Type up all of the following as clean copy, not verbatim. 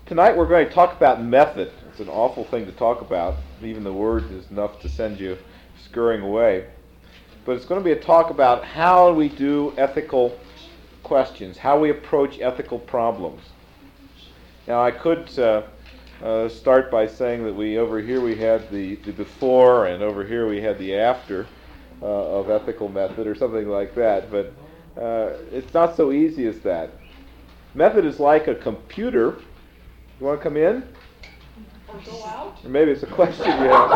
Tonight we're going to talk about method. It's an awful thing to talk about. Even the word is enough to send you scurrying away. But it's going to be a talk about how we do ethical questions, how we approach ethical problems. Now I could start by saying that over here we had the before and over here we had the after of ethical method or something like that, but it's not so easy as that. Method is like a computer. You want to come in? Or go out? Or maybe it's a question you have.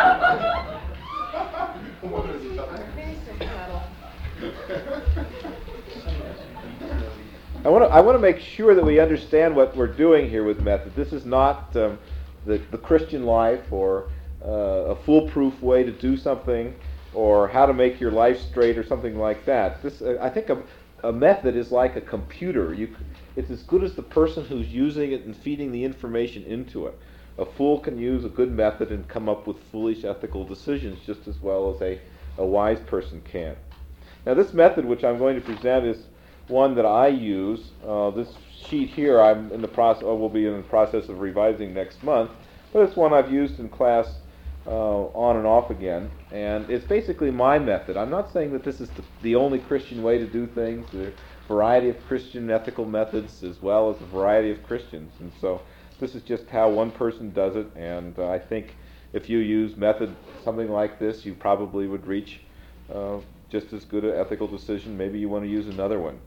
I want to make sure that we understand what we're doing here with method. This is not the Christian life or a foolproof way to do something or how to make your life straight or something like that. I think a method is like a computer. It's as good as the person who's using it and feeding the information into it. A fool can use a good method and come up with foolish ethical decisions just as well as a wise person can. Now this method which I'm going to present is one that I use. This sheet here I'm in the process, will be in the process of revising next month, but it's one I've used in class on and off again, and it's basically my method. I'm not saying that this is the only Christian way to do things. There are a variety of Christian ethical methods as well as a variety of Christians, and so this is just how one person does it, and I think if you use method something like this, you probably would reach just as good an ethical decision. Maybe you want to use another one.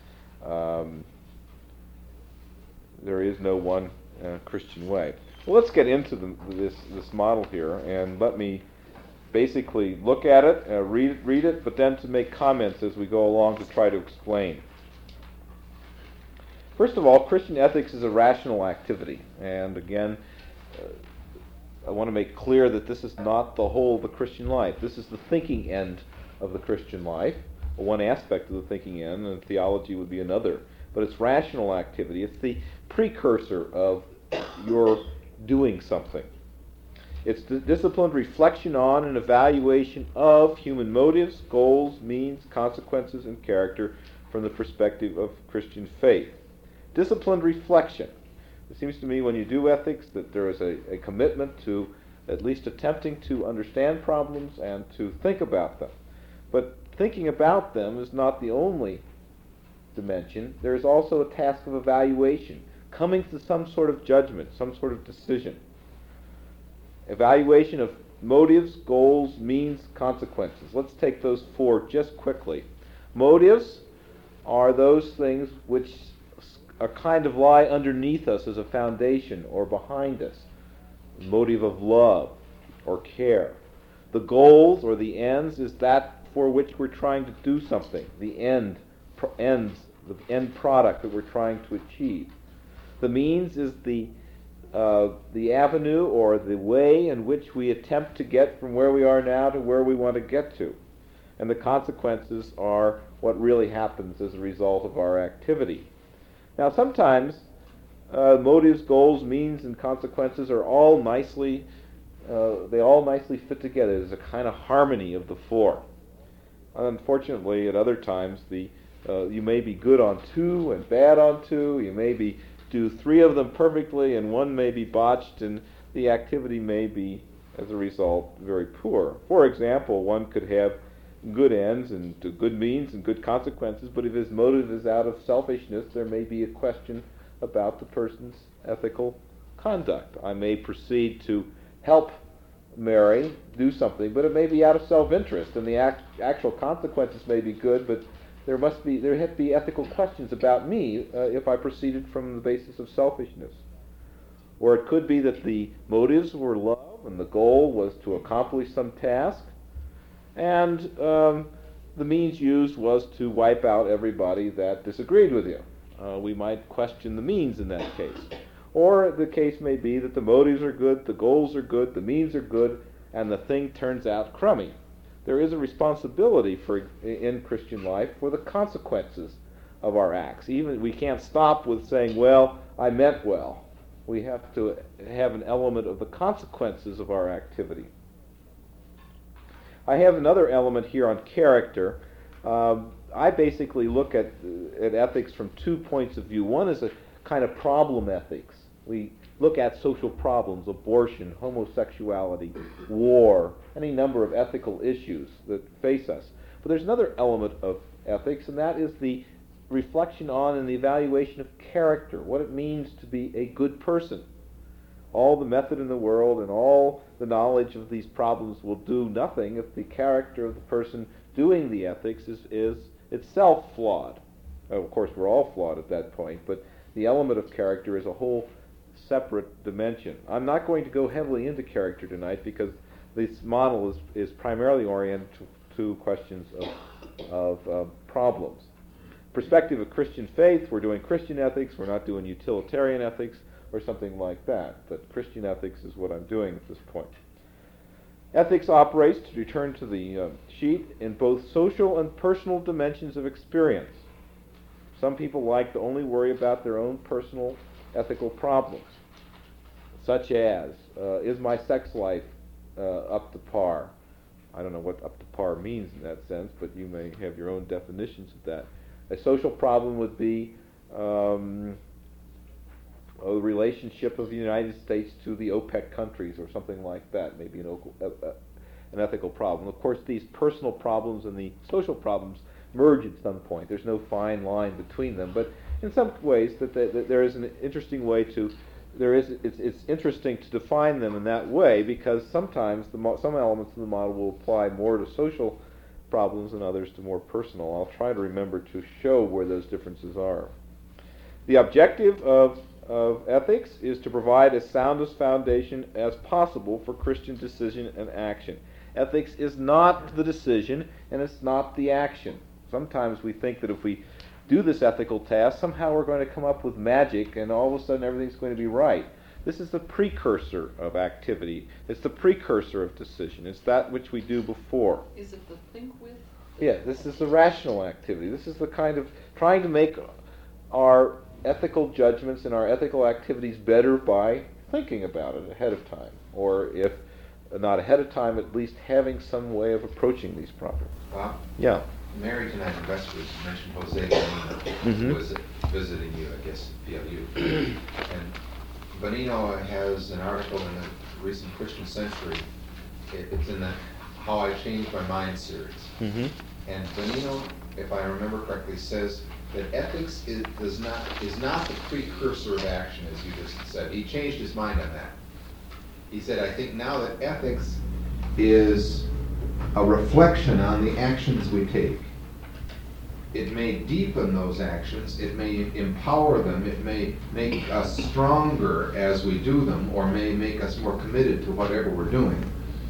There is no one Christian way. Well, let's get into this model here, and let me basically look at it, read it, but then to make comments as we go along to try to explain. First of all, Christian ethics is a rational activity, and again, I want to make clear that this is not the whole of the Christian life. This is the thinking end of the Christian life, one aspect of the thinking end, and theology would be another. But it's rational activity. It's the precursor of your doing something. It's the disciplined reflection on and evaluation of human motives, goals, means, consequences, and character from the perspective of Christian faith. Disciplined reflection. It seems to me when you do ethics that there is a commitment to at least attempting to understand problems and to think about them. But thinking about them is not the only dimension. There is also a task of evaluation, coming to some sort of judgment, some sort of decision. Evaluation of motives, goals, means, consequences. Let's take those four just quickly. Motives are those things which are kind of lie underneath us as a foundation or behind us. The motive of love or care. The goals or the ends is that for which we're trying to do something. The end product that we're trying to achieve. The means is the avenue or the way in which we attempt to get from where we are now to where we want to get to. And the consequences are what really happens as a result of our activity. Now sometimes motives, goals, means, and consequences are all nicely, they all nicely fit together. There's a kind of harmony of the four. Unfortunately, at other times, you may be good on two and bad on two. You may do three of them perfectly, and one may be botched, and the activity may be, as a result, very poor. For example, one could have good ends and good means and good consequences, but if his motive is out of selfishness, there may be a question about the person's ethical conduct. I may proceed to help Mary do something, but it may be out of self-interest, and the actual consequences may be good, but there have to be ethical questions about me if I proceeded from the basis of selfishness. Or it could be that the motives were love and the goal was to accomplish some task, and the means used was to wipe out everybody that disagreed with you. We might question the means in that case. Or the case may be that the motives are good, the goals are good, the means are good, and the thing turns out crummy. There is a responsibility in Christian life for the consequences of our acts. Even we can't stop with saying, well, I meant well. We have to have an element of the consequences of our activity. I have another element here on character. I basically look at ethics from 2 points of view. One is a kind of problem ethics. We look at social problems, abortion, homosexuality, war, any number of ethical issues that face us. But there's another element of ethics, and that is the reflection on and the evaluation of character, what it means to be a good person. All the method in the world and all the knowledge of these problems will do nothing if the character of the person doing the ethics is itself flawed. Of course, we're all flawed at that point, but the element of character is a whole separate dimension. I'm not going to go heavily into character tonight because this model is primarily oriented to questions of problems. Perspective of Christian faith, we're doing Christian ethics, we're not doing utilitarian ethics or something like that, but Christian ethics is what I'm doing at this point. Ethics operates, to return to the sheet, in both social and personal dimensions of experience. Some people like to only worry about their own personal ethical problems, such as, is my sex life up to par? I don't know what up to par means in that sense, but you may have your own definitions of that. A social problem would be the relationship of the United States to the OPEC countries or something like that, maybe an ethical problem. Of course, these personal problems and the social problems merge at some point. There's no fine line between them, but in some ways that there is an interesting way to, it's interesting to define them in that way, because sometimes some elements of the model will apply more to social problems and others to more personal. I'll try to remember to show where those differences are. The objective of ethics is to provide as sound a foundation as possible for Christian decision and action. Ethics is not the decision, and it's not the action. Sometimes we think that if we do this ethical task, somehow we're going to come up with magic, and all of a sudden everything's going to be right. This is the precursor of activity. It's the precursor of decision. It's that which we do before. Is it the think with? Yeah, this is the rational activity. This is the kind of trying to make our ethical judgments and our ethical activities better by thinking about it ahead of time, or if not ahead of time, at least having some way of approaching these problems. Bob? Yeah. Mary tonight in Westwood mentioned Jose Bonino, who was visiting you, I guess, at PLU. And Bonino has an article in the recent Christian Century. It's in the How I Changed My Mind series. And Bonino, if I remember correctly, says that ethics is not the precursor of action, as you just said. He changed his mind on that. He said, I think now that ethics is a reflection on the actions we take. It may deepen those actions, it may empower them, it may make us stronger as we do them, or may make us more committed to whatever we're doing.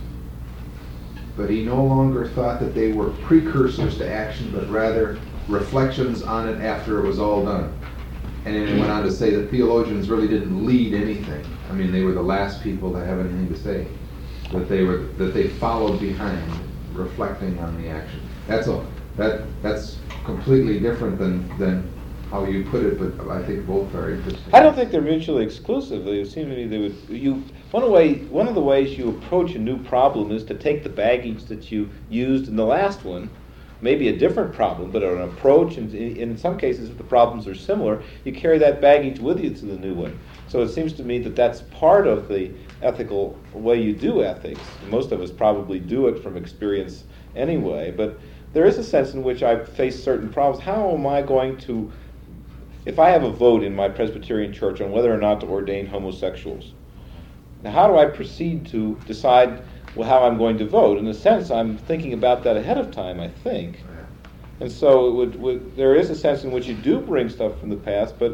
But he no longer thought that they were precursors to action, but rather reflections on it after it was all done. And then he went on to say that theologians really didn't lead anything. I mean, they were the last people to have anything to say. That they followed behind, reflecting on the action. That's all. That's completely different than how you put it, but I think both are interesting. I don't think they're mutually exclusive. It seems to me they would. One of the ways you approach a new problem is to take the baggage that you used in the last one, maybe a different problem, but an approach, and in some cases, if the problems are similar, you carry that baggage with you to the new one. So it seems to me that that's part of the ethical way you do ethics. Most of us probably do it from experience anyway, but there is a sense in which I've faced certain problems. How am I going to, if I have a vote in my Presbyterian church on whether or not to ordain homosexuals, now how do I proceed to decide how I'm going to vote? In a sense, I'm thinking about that ahead of time, I think. And so there is a sense in which you do bring stuff from the past, but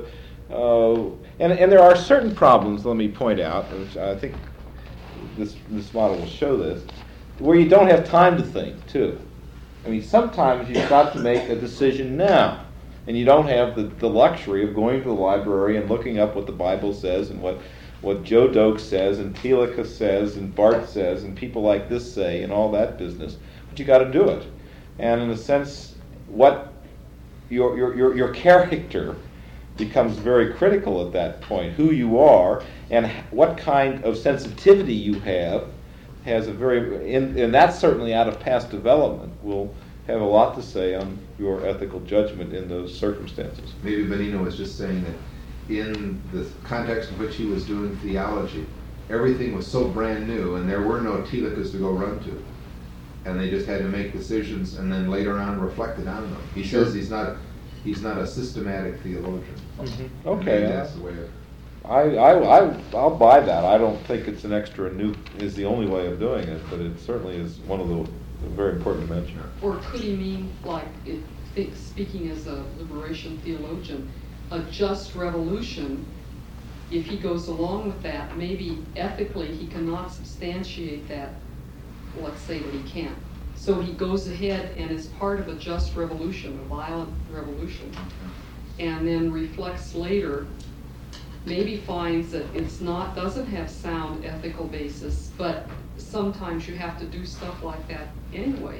and there are certain problems, let me point out, which I think this model will show this, where you don't have time to think, too. I mean, sometimes you've got to make a decision now, and you don't have the luxury of going to the library and looking up what the Bible says and what Joe Doak says and Thelica says and Bart says and people like this say and all that business, but you got to do it. And in a sense, what your character becomes very critical at that point. Who you are and what kind of sensitivity you have has a very, and that's certainly out of past development, will have a lot to say on your ethical judgment in those circumstances. Maybe Bonino was just saying in the context in which he was doing theology, everything was so brand new, and there were no telikas to go run to. And they just had to make decisions, and then later on reflected on them. He says he's not a systematic theologian. Mm-hmm. Okay. And that's the way it. I'll buy that. I don't think it's an extra new is the only way of doing it, but it certainly is one of the very important dimensions. Or could he mean, like, speaking as a liberation theologian, a just revolution? If he goes along with that, maybe ethically he cannot substantiate that. Let's say that he can't. So he goes ahead and is part of a just revolution, a violent revolution, and then reflects later. Maybe finds that doesn't have sound ethical basis, but sometimes you have to do stuff like that anyway.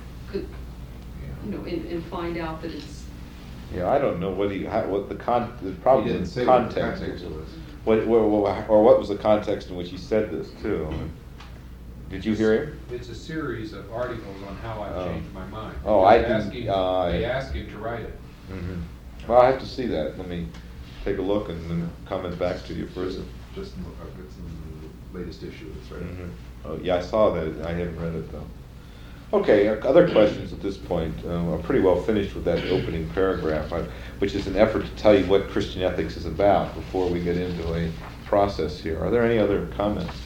And find out that it's. Yeah, I don't know what the He didn't say what the context was. What was the context in which he said this too? Did you hear him? It's a series of articles on how I've changed my mind. Oh, They ask him to write it. Mm-hmm. Well, I have to see that. Let me take a look and then comment back to you first. Just in the latest issue, that's right. Mm-hmm. Oh, yeah, I saw that. I haven't read it though. Okay, other questions at this point. I'm pretty well finished with that opening paragraph, which is an effort to tell you what Christian ethics is about before we get into a process here. Are there any other comments?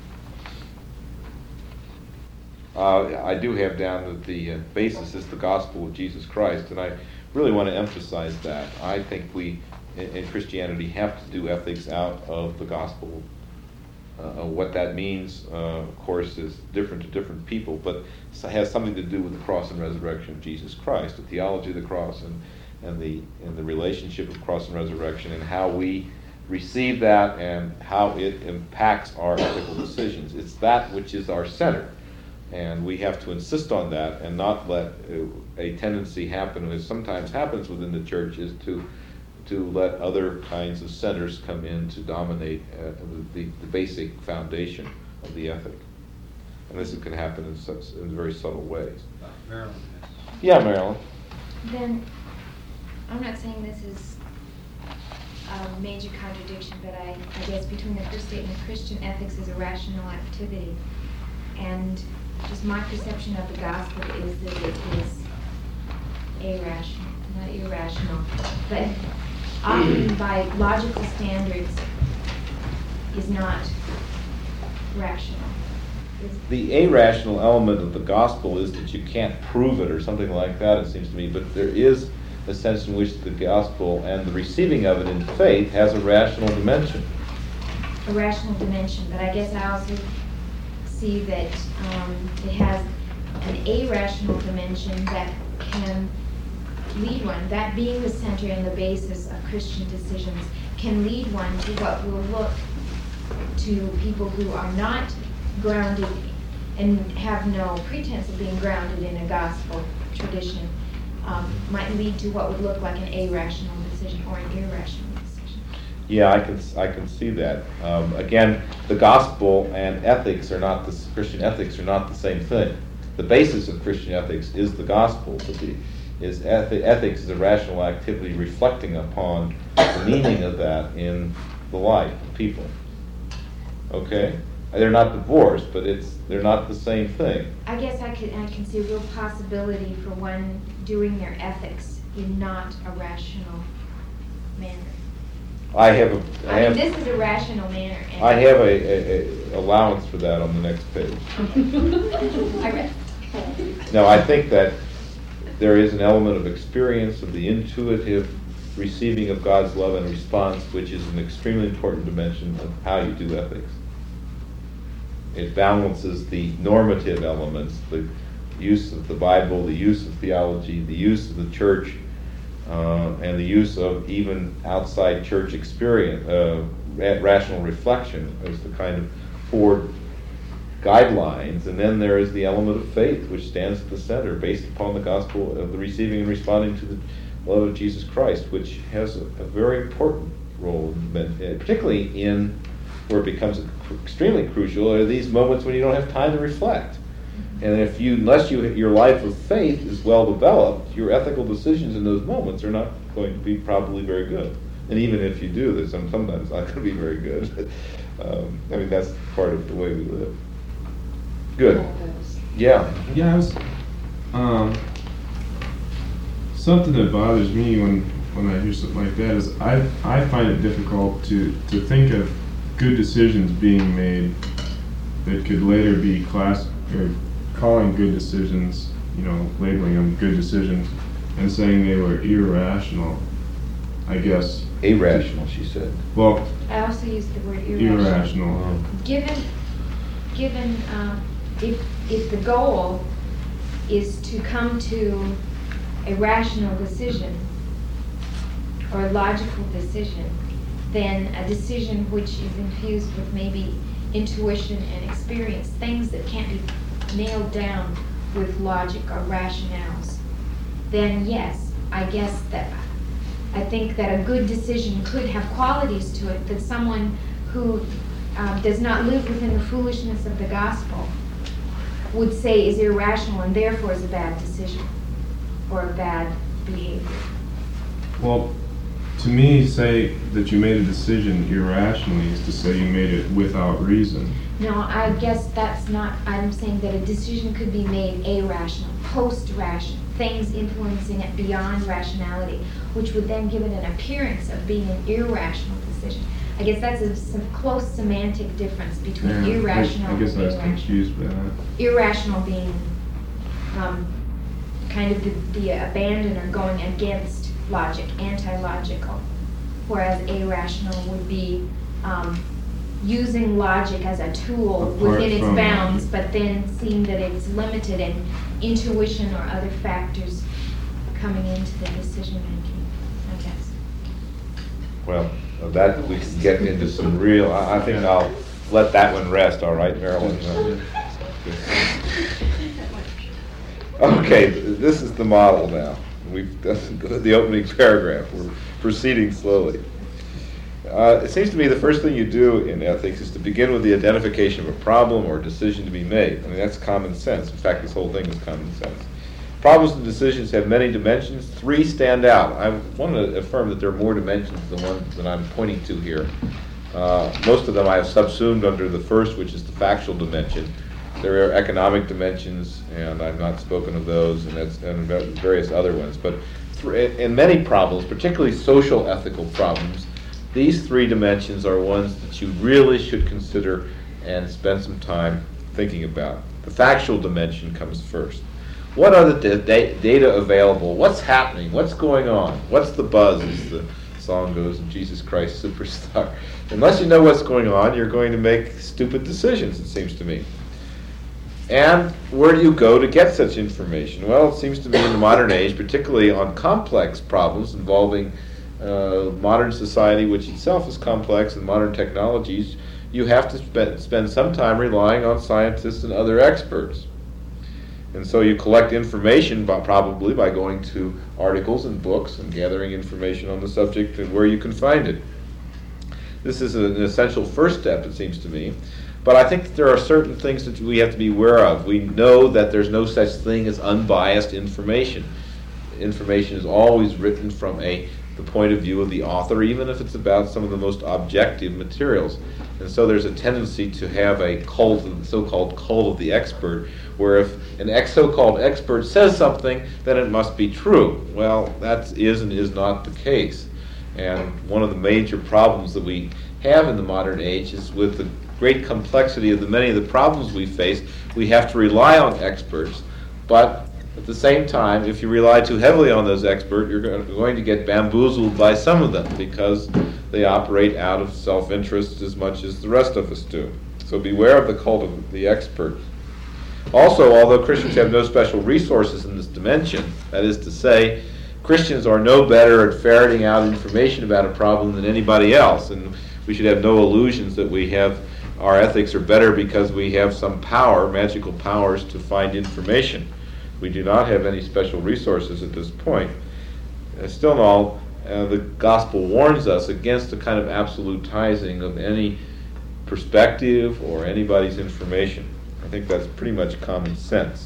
I do have down that the basis is the gospel of Jesus Christ, and I really want to emphasize that. I think we, in Christianity, have to do ethics out of the gospel. What that means, of course, is different to different people, but it has something to do with the cross and resurrection of Jesus Christ, the theology of the cross and the relationship of cross and resurrection, and how we receive that and how it impacts our ethical decisions. It's that which is our center. And we have to insist on that and not let a tendency happen, as sometimes happens within the church, is to let other kinds of centers come in to dominate the basic foundation of the ethic. And this can happen in very subtle ways. Marilyn. Yeah, Marilyn. Then, I'm not saying this is a major contradiction, but I guess between the first statement, Christian ethics is a rational activity, and just my perception of the gospel is that it is not irrational, but often by logical standards is not rational. The irrational element of the gospel is that you can't prove it or something like that, it seems to me, but there is a sense in which the gospel and the receiving of it in faith has a rational dimension. A rational dimension, but I guess I also see that it has an irrational dimension that can lead one, that being the center and the basis of Christian decisions, can lead one to what will look to people who are not grounded and have no pretense of being grounded in a gospel tradition, might lead to what would look like an irrational decision or an irrational decision. Yeah, I can see that. Again, the gospel and ethics are not Christian ethics are not the same thing. The basis of Christian ethics is the gospel, but ethics is a rational activity reflecting upon the meaning of that in the life of people. Okay, they're not divorced, but they're not the same thing. I guess I can see a real possibility for one doing their ethics in not a rational manner. This is a rational manner. I have a allowance for that on the next page. I read. No, I think that there is an element of experience of the intuitive receiving of God's love and response, which is an extremely important dimension of how you do ethics. It balances the normative elements, the use of the Bible, the use of theology, the use of the church, and the use of even outside church experience, rational reflection as the kind of four guidelines. And then there is the element of faith, which stands at the center, based upon the gospel of the receiving and responding to the love of Jesus Christ, which has a very important role, particularly in where it becomes extremely crucial are these moments when you don't have time to reflect. And unless your life of faith is well developed, your ethical decisions in those moments are not going to be probably very good. And even if you do, there's sometimes not going to be very good. I mean, that's part of the way we live. Good. Yeah. Yeah, I was, something that bothers me when I hear something like that is I find it difficult to think of good decisions being made that could later be calling good decisions, labeling them good decisions, and saying they were irrational, I guess. Irrational, she said. Well, I also used the word irrational. Irrational. Given, if the goal is to come to a rational decision or a logical decision, then a decision which is infused with maybe intuition and experience, things that can't be nailed down with logic or rationales, then yes, I think that a good decision could have qualities to it that someone who does not live within the foolishness of the gospel would say is irrational and therefore is a bad decision or a bad behavior. Well, to me, say that you made a decision irrationally is to say you made it without reason. No, I guess that's not, I'm saying that a decision could be made irrational, post-rational, things influencing it beyond rationality, which would then give it an appearance of being an irrational decision. I guess that's some close semantic difference between irrational I guess and I was irrational. confused by that. Irrational being kind of the abandoner going against logic, anti-logical, whereas irrational would be using logic as a tool Apart within its from bounds, logic. but then seeing that it's limited and intuition or other factors coming into the decision making, I guess. Well, that we can get into some real, I think I'll let that one rest, all right, Marilyn? Okay, this is the model now. We've done the opening paragraph. We're proceeding slowly. It seems to me the first thing you do in ethics is to begin with the identification of a problem or a decision to be made. I mean, that's common sense. In fact, this whole thing is common sense. Problems and decisions have many dimensions. 3 stand out. I want to affirm that there are more dimensions than one that I'm pointing to here. Most of them I have subsumed under the first, which is the factual dimension. There are economic dimensions, and I've not spoken of those, and various other ones. But in many problems, particularly social ethical problems, these 3 dimensions are ones that you really should consider and spend some time thinking about. The factual dimension comes first. What are the data available? What's happening? What's going on? What's the buzz, as the song goes, of Jesus Christ Superstar? Unless you know what's going on, you're going to make stupid decisions, it seems to me. And where do you go to get such information? Well, it seems to me in the modern age, particularly on complex problems involving modern society, which itself is complex, and modern technologies, you have to spend some time relying on scientists and other experts. And so you collect information probably by going to articles and books and gathering information on the subject and where you can find it. This is an essential first step, it seems to me. But I think that there are certain things that we have to be aware of. We know that there's no such thing as unbiased information. Information is always written from the point of view of the author, even if it's about some of the most objective materials. And so there's a tendency to have a so-called cult of the expert, where if an so-called expert says something, then it must be true. Well, that is and is not the case. And one of the major problems that we have in the modern age is with the great complexity of many of the problems we face, we have to rely on experts. But at the same time, if you rely too heavily on those experts, you're going to get bamboozled by some of them because they operate out of self-interest as much as the rest of us do. So beware of the cult of the expert. Also, although Christians have no special resources in this dimension, that is to say, Christians are no better at ferreting out information about a problem than anybody else, and we should have no illusions that our ethics are better because we have some power, magical powers, to find information. We do not have any special resources at this point. Still in all, the gospel warns us against a kind of absolutizing of any perspective or anybody's information. I think that's pretty much common sense.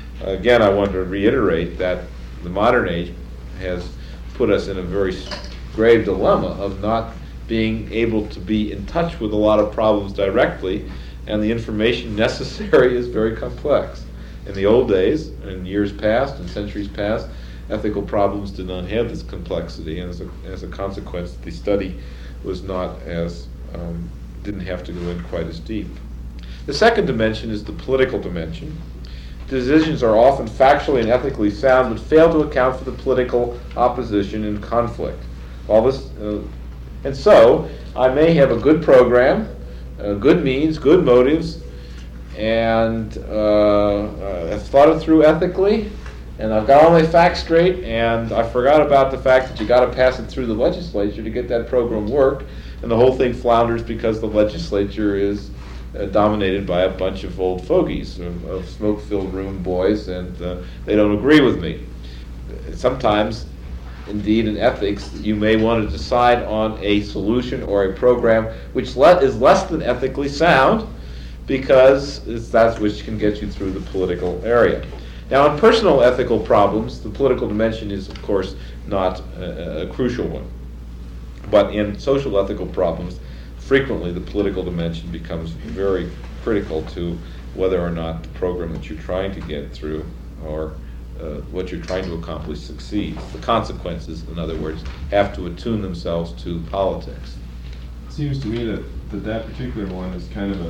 Again, I want to reiterate that the modern age has put us in a very grave dilemma of not being able to be in touch with a lot of problems directly, and the information necessary is very complex. In the old days, in years past, in centuries past, ethical problems did not have this complexity, and as a consequence, the study was not as, didn't have to go in quite as deep. The second dimension is the political dimension. Decisions are often factually and ethically sound, but fail to account for the political opposition and conflict. All this, and so, I may have a good program, good means, good motives, and I've thought it through ethically, and I've got all my facts straight, and I forgot about the fact that you got to pass it through the legislature to get that program work, and the whole thing flounders because the legislature is dominated by a bunch of old fogies, of smoke-filled room boys, and they don't agree with me. Sometimes, indeed, in ethics, you may want to decide on a solution or a program which is less than ethically sound, because that's which can get you through the political area. Now, in personal ethical problems, the political dimension is, of course, not a crucial one. But in social ethical problems, frequently the political dimension becomes very critical to whether or not the program that you're trying to get through or what you're trying to accomplish succeeds. The consequences, in other words, have to attune themselves to politics. It seems to me that particular one is kind of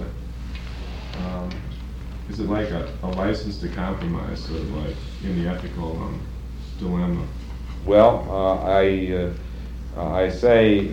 is it like a license to compromise, sort of like in the ethical dilemma? Well, I say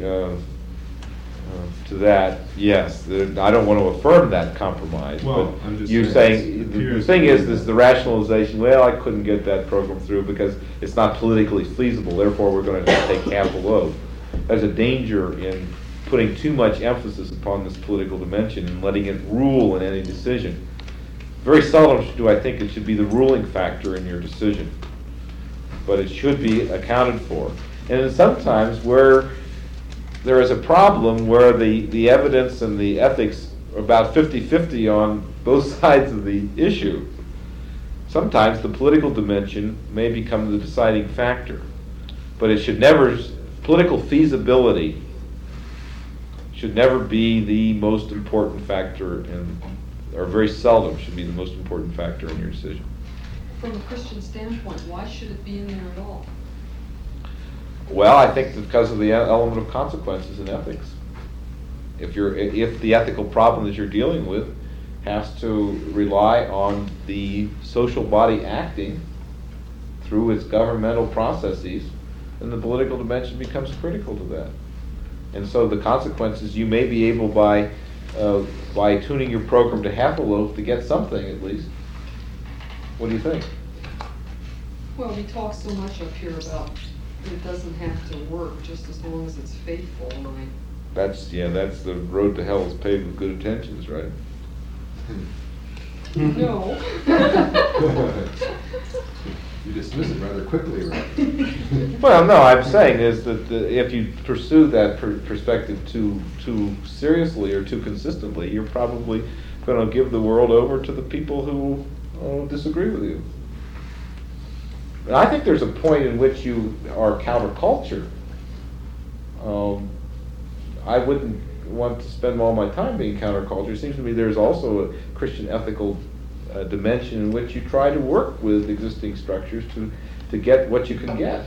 to that, yes. I don't want to affirm that compromise. Well, but I'm just you're saying the thing is the rationalization. Well, I couldn't get that program through because it's not politically feasible. Therefore, we're going to take half the load. There's a danger in putting too much emphasis upon this political dimension and letting it rule in any decision. Very seldom do I think it should be the ruling factor in your decision, but it should be accounted for. And sometimes where there is a problem where the evidence and the ethics are about 50-50 on both sides of the issue, sometimes the political dimension may become the deciding factor. But it should never, political feasibility should never be the most important factor or very seldom should be the most important factor in your decision. From a Christian standpoint, why should it be in there at all? Well, I think because of the element of consequences in ethics. If the ethical problem that you're dealing with has to rely on the social body acting through its governmental processes, then the political dimension becomes critical to that. And so the consequences, you may be able by tuning your program to half a loaf to get something at least. What do you think? Well, we talk so much up here about it doesn't have to work just as long as it's faithful, right? That's the road to hell is paved with good intentions, right? No. You dismiss it rather quickly, right? Well, no, I'm saying is that if you pursue that perspective too seriously or too consistently, you're probably going to give the world over to the people who disagree with you. And I think there's a point in which you are counterculture. I wouldn't want to spend all my time being counterculture. It seems to me there's also a Christian ethical dimension in which you try to work with existing structures to get what you can get.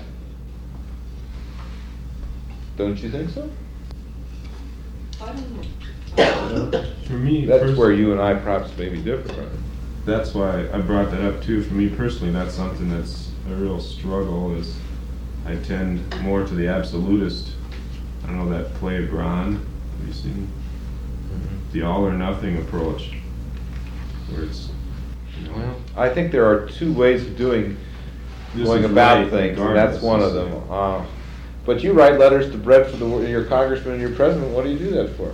Don't you think so? I don't know. For me, That's where you and I perhaps may be different, right? That's why I brought that up too. For me personally, that's something that's a real struggle. Is I tend more to the absolutist. I don't know that play of Ron. Have you seen the all or nothing approach, where it's Well, I think there are two ways of going about things, and that's one of them. But you write letters to Brett for your congressman and your president. What do you do that for?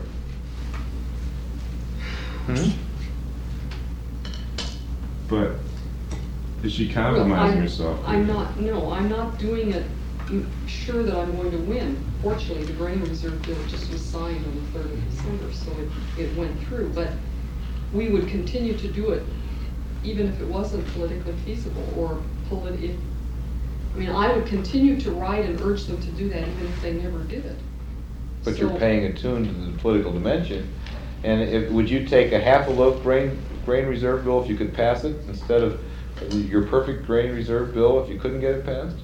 But is she compromising herself? I'm not doing it sure that I'm going to win. Fortunately, the grain reserve bill just was signed on the 3rd of December, so it went through. But we would continue to do it even if it wasn't politically feasible or I mean, I would continue to write and urge them to do that even if they never did it. But you're So- paying attuned to the political dimension. And would you take a half a loaf grain reserve bill if you could pass it, instead of your perfect grain reserve bill if you couldn't get it passed?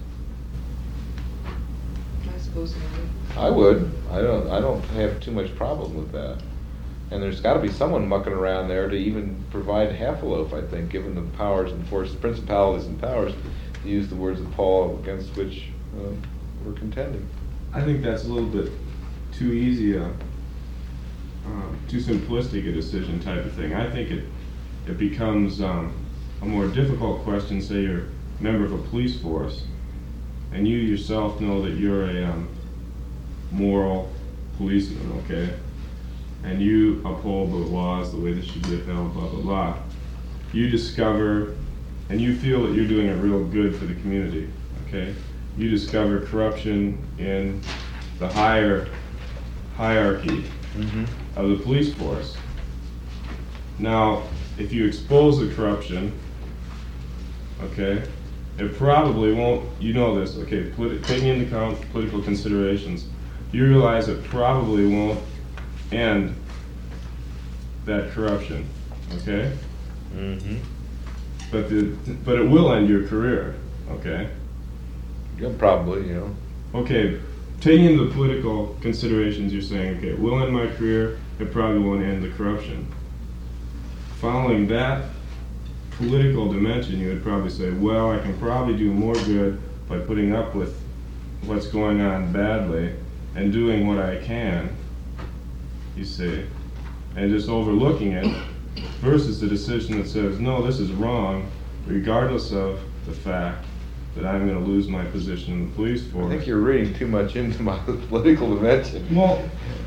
I suppose I would. I would. I don't have too much problem with that. And there's got to be someone mucking around there to even provide half a loaf, I think, given the powers and forces, principalities and powers, to use the words of Paul, against which we're contending. I think that's a little bit too easy, too simplistic a decision type of thing. I think it becomes a more difficult question. Say you're a member of a police force, and you yourself know that you're a moral policeman, okay? And you uphold the laws the way they should be upheld, blah, blah, blah. You discover, and you feel that you're doing a real good for the community, okay? You discover corruption in the higher hierarchy of the police force. Now, if you expose the corruption, okay, it probably won't, you know this, okay, taking into account political considerations, you realize it probably won't end that corruption, okay? But it will end your career, okay? Yeah, probably, Okay, taking into the political considerations, you're saying, okay, it will end my career, it probably won't end the corruption. Following that political dimension, you would probably say, well, I can probably do more good by putting up with what's going on badly and doing what I can, you see, and just overlooking it, versus the decision that says, no, this is wrong, regardless of the fact that I'm going to lose my position in the police force. I think you're reading too much into my political dimension. Well,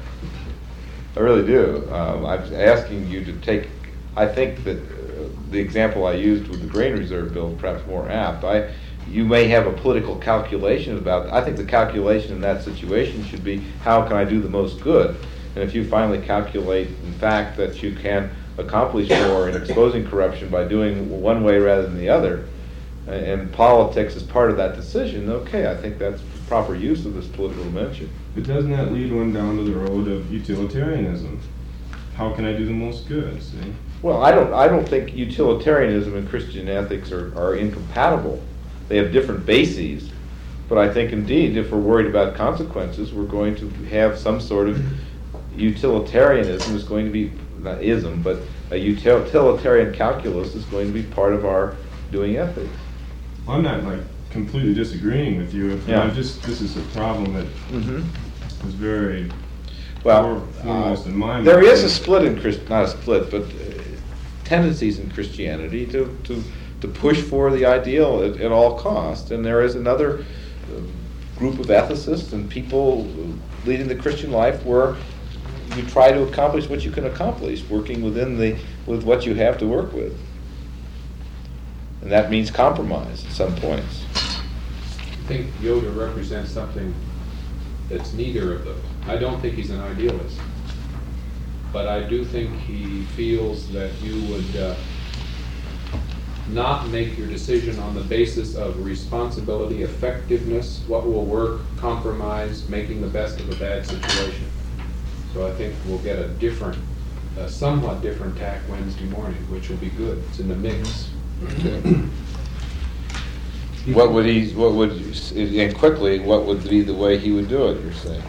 I really do. I'm asking you to take, I think that the example I used with the grain reserve bill is perhaps more apt. You may have a political calculation about it. I think the calculation in that situation should be, how can I do the most good? And if you finally calculate, in fact, that you can accomplish more in exposing corruption by doing one way rather than the other, and politics is part of that decision, okay, I think that's proper use of this political dimension. but doesn't that lead one down to the road of utilitarianism? How can I do the most good, see? Well, I don't think utilitarianism and Christian ethics are incompatible. They have different bases. But I think indeed, if we're worried about consequences, we're going to have some sort of utilitarianism is going to be, not ism, but a utilitarian calculus is going to be part of our doing ethics. I'm not like completely disagreeing with you. Yeah. This is a problem that is very Well, foremost in my mind. there is a split in not a split, but tendencies in Christianity to push for the ideal at all costs, and there is another group of ethicists and people leading the Christian life where you try to accomplish what you can accomplish, working with what you have to work with, and that means compromise at some points. I think Yoda represents something that's neither of those. I don't think he's an idealist, but I do think he feels that you would not make your decision on the basis of responsibility, effectiveness, what will work, compromise, making the best of a bad situation. So I think we'll get a somewhat different tack Wednesday morning, which will be good. It's in the mix. What would and quickly, what would be the way he would do it, you're saying?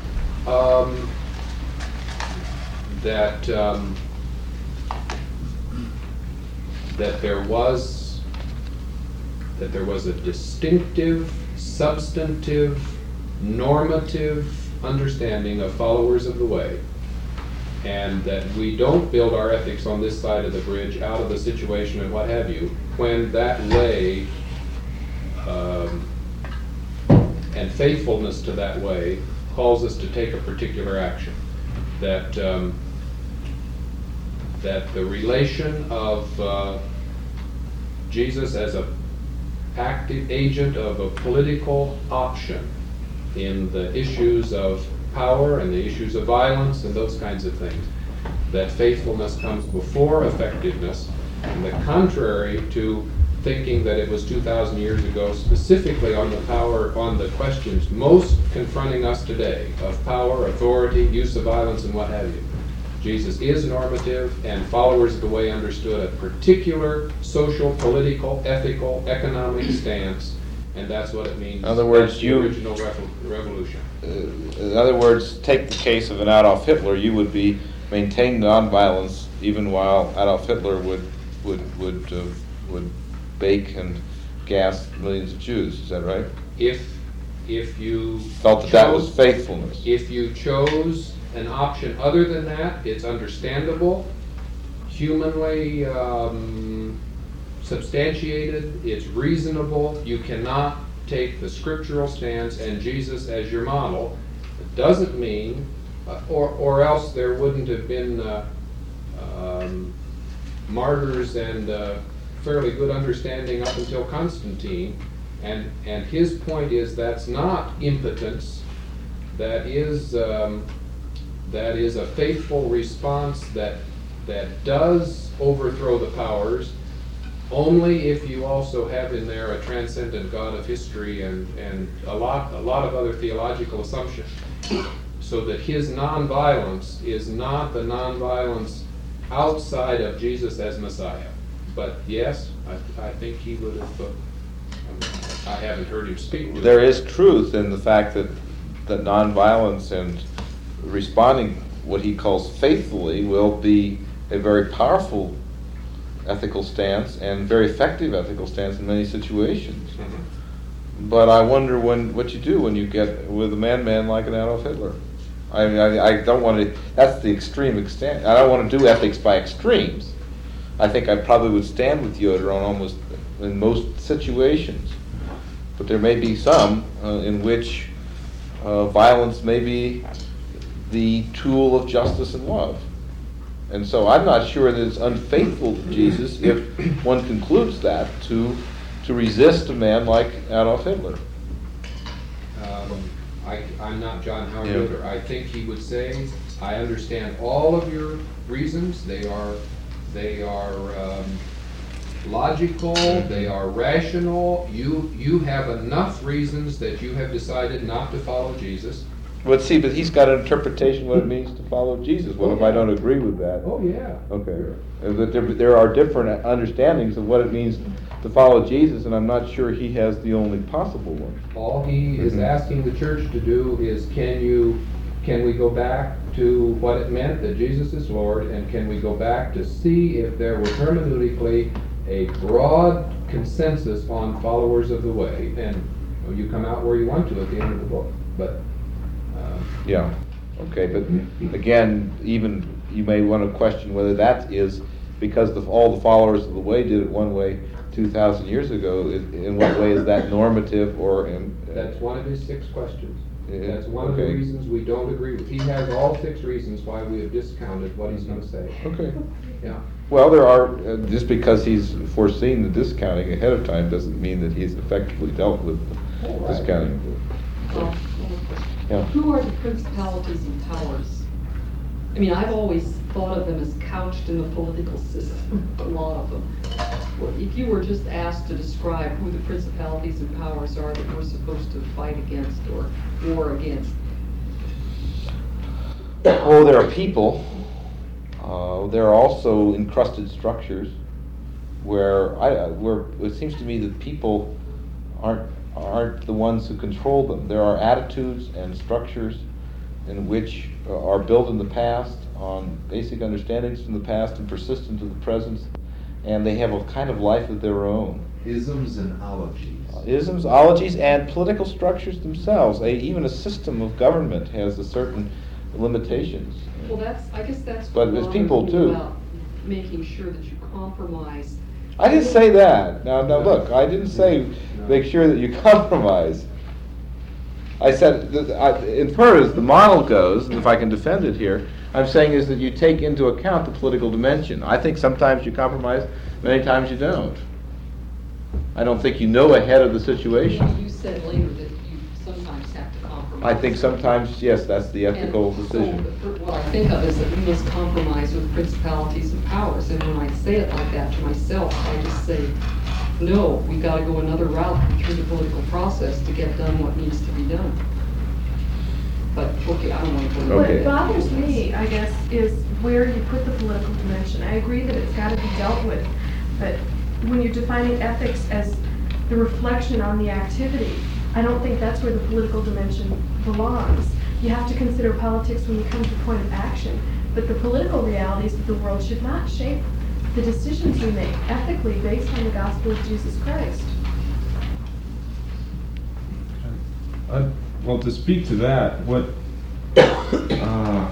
That there was a distinctive, substantive, normative understanding of followers of the way, and that we don't build our ethics on this side of the bridge out of the situation and what have you, when that way and faithfulness to that way calls us to take a particular action. That the relation of Jesus as an active agent of a political option in the issues of power and the issues of violence and those kinds of things, that faithfulness comes before effectiveness, and the contrary to thinking that it was 2,000 years ago, specifically on the questions most confronting us today of power, authority, use of violence, and what have you. Jesus is normative, and followers of the way understood a particular social, political, ethical, economic stance, and that's what it means. In other words, that's the original revolution. In other words, take the case of an Adolf Hitler. You would be maintaining nonviolence even while Adolf Hitler would bake and gas millions of Jews. Is that right? If you Felt that was faithfulness. If you chose an option other than that, it's understandable, humanly substantiated, it's reasonable. You cannot take the scriptural stance and Jesus as your model. It doesn't mean, or else there wouldn't have been martyrs and fairly good understanding up until Constantine. And his point is that's not impotence. That is a faithful response that does overthrow the powers, only if you also have in there a transcendent God of history and a lot of other theological assumptions, so that his nonviolence is not the nonviolence outside of Jesus as Messiah. But yes, I think he would have. I haven't heard him speak. There is truth in the fact that nonviolence and responding what he calls faithfully will be a very powerful ethical stance and very effective ethical stance in many situations. Mm-hmm. But I wonder what you do when you get with a madman like an Adolf Hitler. I don't want to. That's the extreme extent. I don't want to do ethics by extremes. I think I probably would stand with Yoder on almost in most situations. But there may be some in which violence may be the tool of justice and love. And so I'm not sure that it's unfaithful to Jesus if one concludes that to resist a man like Adolf Hitler. I'm not John Howard Yeah. Yoder. I think he would say, I understand all of your reasons. They are logical, they are rational. You have enough reasons that you have decided not to follow Jesus. But he's got an interpretation of what it means to follow Jesus. What if I don't agree with that? Oh, yeah. Okay. That there are different understandings of what it means to follow Jesus, and I'm not sure he has the only possible one. All he is asking the church to do is, can we go back to what it meant that Jesus is Lord, and can we go back to see if there was hermeneutically a broad consensus on followers of the way, and you come out where you want to at the end of the book. But yeah, okay, but again, even you may want to question whether that is because all the followers of the way did it one way 2,000 years ago. In what way is that normative or? That's one of his 6 questions. Yeah, That's one of the reasons we don't agree with. He has all 6 reasons why we have discounted what he's going to say. Okay. Yeah. Well, there are, just because he's foreseen the discounting ahead of time doesn't mean that he's effectively dealt with the discounting. Yeah. Who are the principalities and powers? I mean, I've always thought of them as couched in the political system, a lot of them. If you were just asked to describe who the principalities and powers are that we're supposed to fight against or war against. Oh, there are people. There are also encrusted structures where it seems to me that people aren't the ones who control them. There are attitudes and structures in which are built in the past on basic understandings from the past and persistent to the present, and they have a kind of life of their own. Isms and ologies. Isms, ologies, and political structures themselves. Even a system of government has a certain limitations. Well, I guess that's But what there's bothers people me too. about making sure that you compromise. I didn't say that. Now look, I didn't say make sure that you compromise. I said, as far as the model goes, and if I can defend it here, I'm saying is that you take into account the political dimension. I think sometimes you compromise, many times you don't. I don't think you know ahead of the situation. You said later that you sometimes have to compromise. I think sometimes, yes, that's the ethical And decision. so what I think of is that we must compromise with principalities and powers, and when I say it like that to myself, I just say, no, we gotta go another route through the political process to get done what needs to be done. But, okay, I don't want to go. Okay. What bothers me, I guess, is where you put the political dimension. I agree that it's got to be dealt with, but when you're defining ethics as the reflection on the activity, I don't think that's where the political dimension belongs. You have to consider politics when you come to the point of action, but the political realities of the world should not shape the decisions we make ethically based on the gospel of Jesus Christ. Well, to speak to that, what the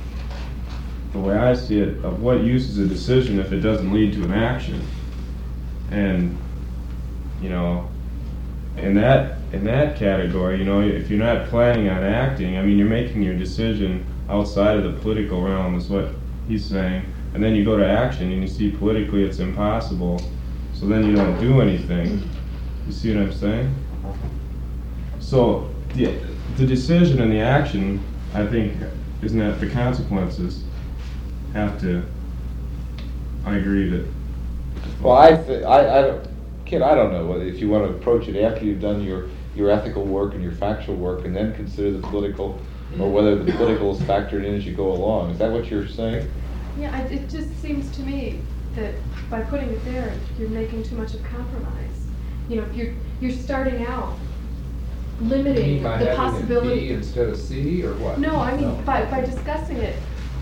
way I see it, of what use is a decision if it doesn't lead to an action? And you know, in that category, you know, if you're not planning on acting, I mean, you're making your decision outside of the political realm, is what he's saying. And then you go to action and you see politically it's impossible, so then you don't do anything. You see what I'm saying? So the decision and the action, I think, isn't that the consequences have to, I agree that. Well, I don't, Kid, I don't know whether if you want to approach it after you've done your ethical work and your factual work and then consider the political, or whether the political is factored in as you go along. Is that what you're saying? Yeah, it just seems to me that by putting it there, you're making too much of compromise. You know, you're starting out limiting by the having possibility. it B instead of C, or what? No, I mean by discussing it.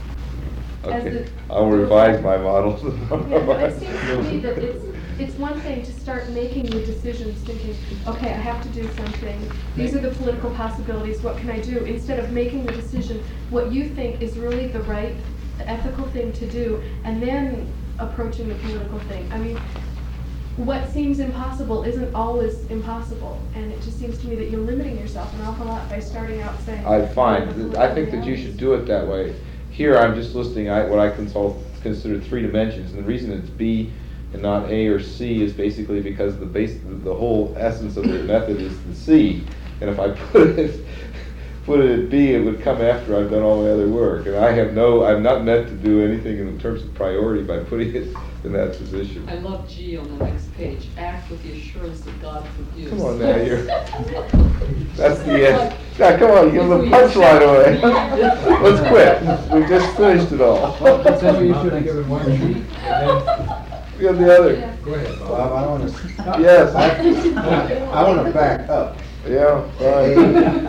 As Okay, the- I'll revise my models. Yeah, no, it seems to me that it's one thing to start making the decisions thinking, okay, I have to do something. These are the political possibilities, what can I do? Instead of making the decision, what you think is really the right, the ethical thing to do, and then approaching the political thing. I mean, what seems impossible isn't always impossible, and it just seems to me that you're limiting yourself an awful lot by starting out saying. I find, I think that you should do it that way. Here, I'm just listing what I consider 3 dimensions, and the reason it's B and not A or C is basically because the whole essence of the method is the C, and if I put it at B, it would come after I've done all my other work, and I'm not meant to do anything in terms of priority by putting it in that position. I love G on the next page, act with the assurance that God forgives. Come on now, that's the end. Now, come on, give the punchline away. Let's quit. We just finished it all. So you should have given 1 G, and then, Give the other. go ahead, Bob. Bob, I want to. Yes. I want to back up. Yeah, fine.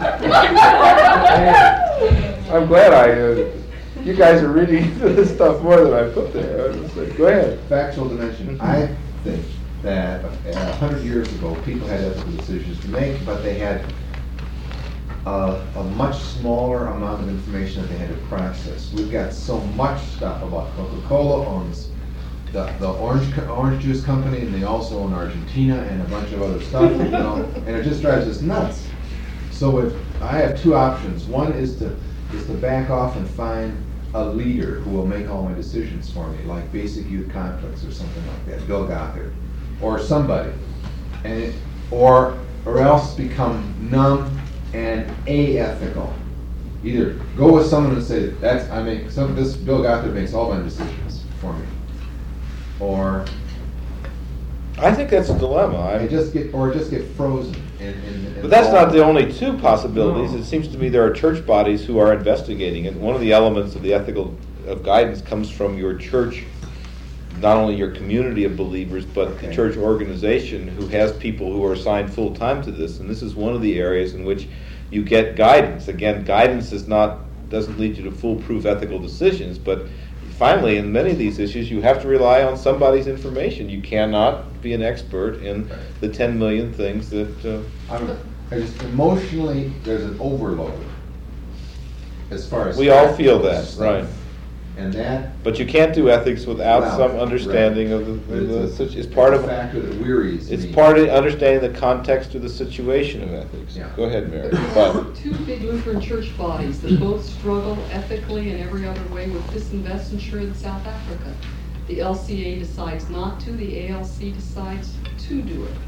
I'm glad you guys are reading into this stuff more than I put there. I was just like, go ahead. Factual dimension. I think that 100 years ago, people had ethical decisions to make, but they had a much smaller amount of information that they had to process. We've got so much stuff about Coca-Cola owns the orange juice company, and they also own Argentina and a bunch of other stuff, you know, and it just drives us nuts. So I have 2 options. One is to back off and find a leader who will make all my decisions for me, like Basic Youth Conflicts or something like that, Bill Gothard, or somebody, or else become numb and aethical. Either go with someone and say this Bill Gothard makes all my decisions for me, or I think that's a dilemma. just get frozen. But that's not the only 2 possibilities. It seems to me there are church bodies who are investigating it. One of the elements of the ethical guidance comes from your church, not only your community of believers, but the church organization who has people who are assigned full time to this. And this is one of the areas in which you get guidance. Again, guidance doesn't lead you to foolproof ethical decisions, but finally, in many of these issues, you have to rely on somebody's information. You cannot be an expert in the 10 million things that. I just emotionally, there's an overload as far as. We all feel that, stuff. right. And that. But you can't do ethics without Wow, some understanding right. of It's it's part a of factor that wearies it's me. part of understanding the context of the situation of ethics. Yeah. Go ahead, Mary. There But are 2 big Lutheran church bodies that both struggle ethically and every other way with disinvestiture in South Africa. The LCA decides not to, the ALC decides to do it.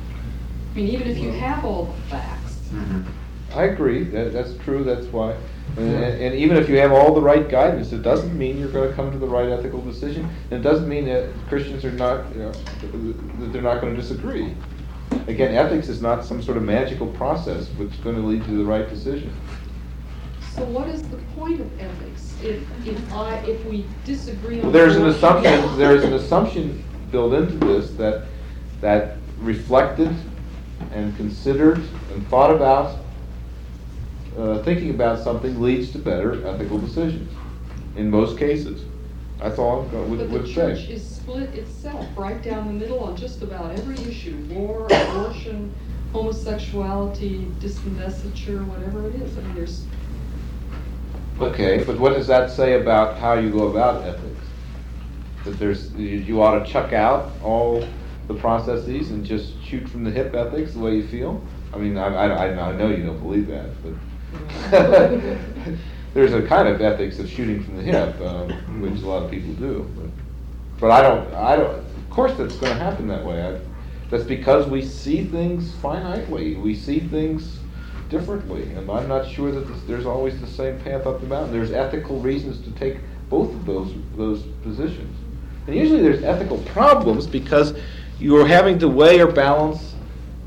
I mean, even if you have all the facts, Mhm. I agree. That's true. That's why. And even if you have all the right guidance, it doesn't mean you're going to come to the right ethical decision. And it doesn't mean that Christians are not, that they're not going to disagree. Again, ethics is not some sort of magical process which is going to lead to the right decision. So what is the point of ethics if we disagree on? There's an assumption built into this that reflected and considered and thought about, thinking about something leads to better ethical decisions, in most cases. That's all I would say. But the church is split itself right down the middle on just about every issue: war, abortion, homosexuality, disinvestiture, whatever it is. I mean, there's... Okay, but what does that say about how you go about ethics? That you ought to chuck out all the processes and just shoot from the hip ethics the way you feel? I mean, I know you don't believe that, but there's a kind of ethics of shooting from the hip, which a lot of people do. But I don't. Of course, that's going to happen that way. That's because we see things finitely. We see things differently, and I'm not sure that there's always the same path up the mountain. There's ethical reasons to take both of those positions, and usually there's ethical problems because you are having to weigh or balance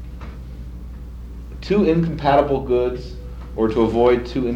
two incompatible goods, or to avoid two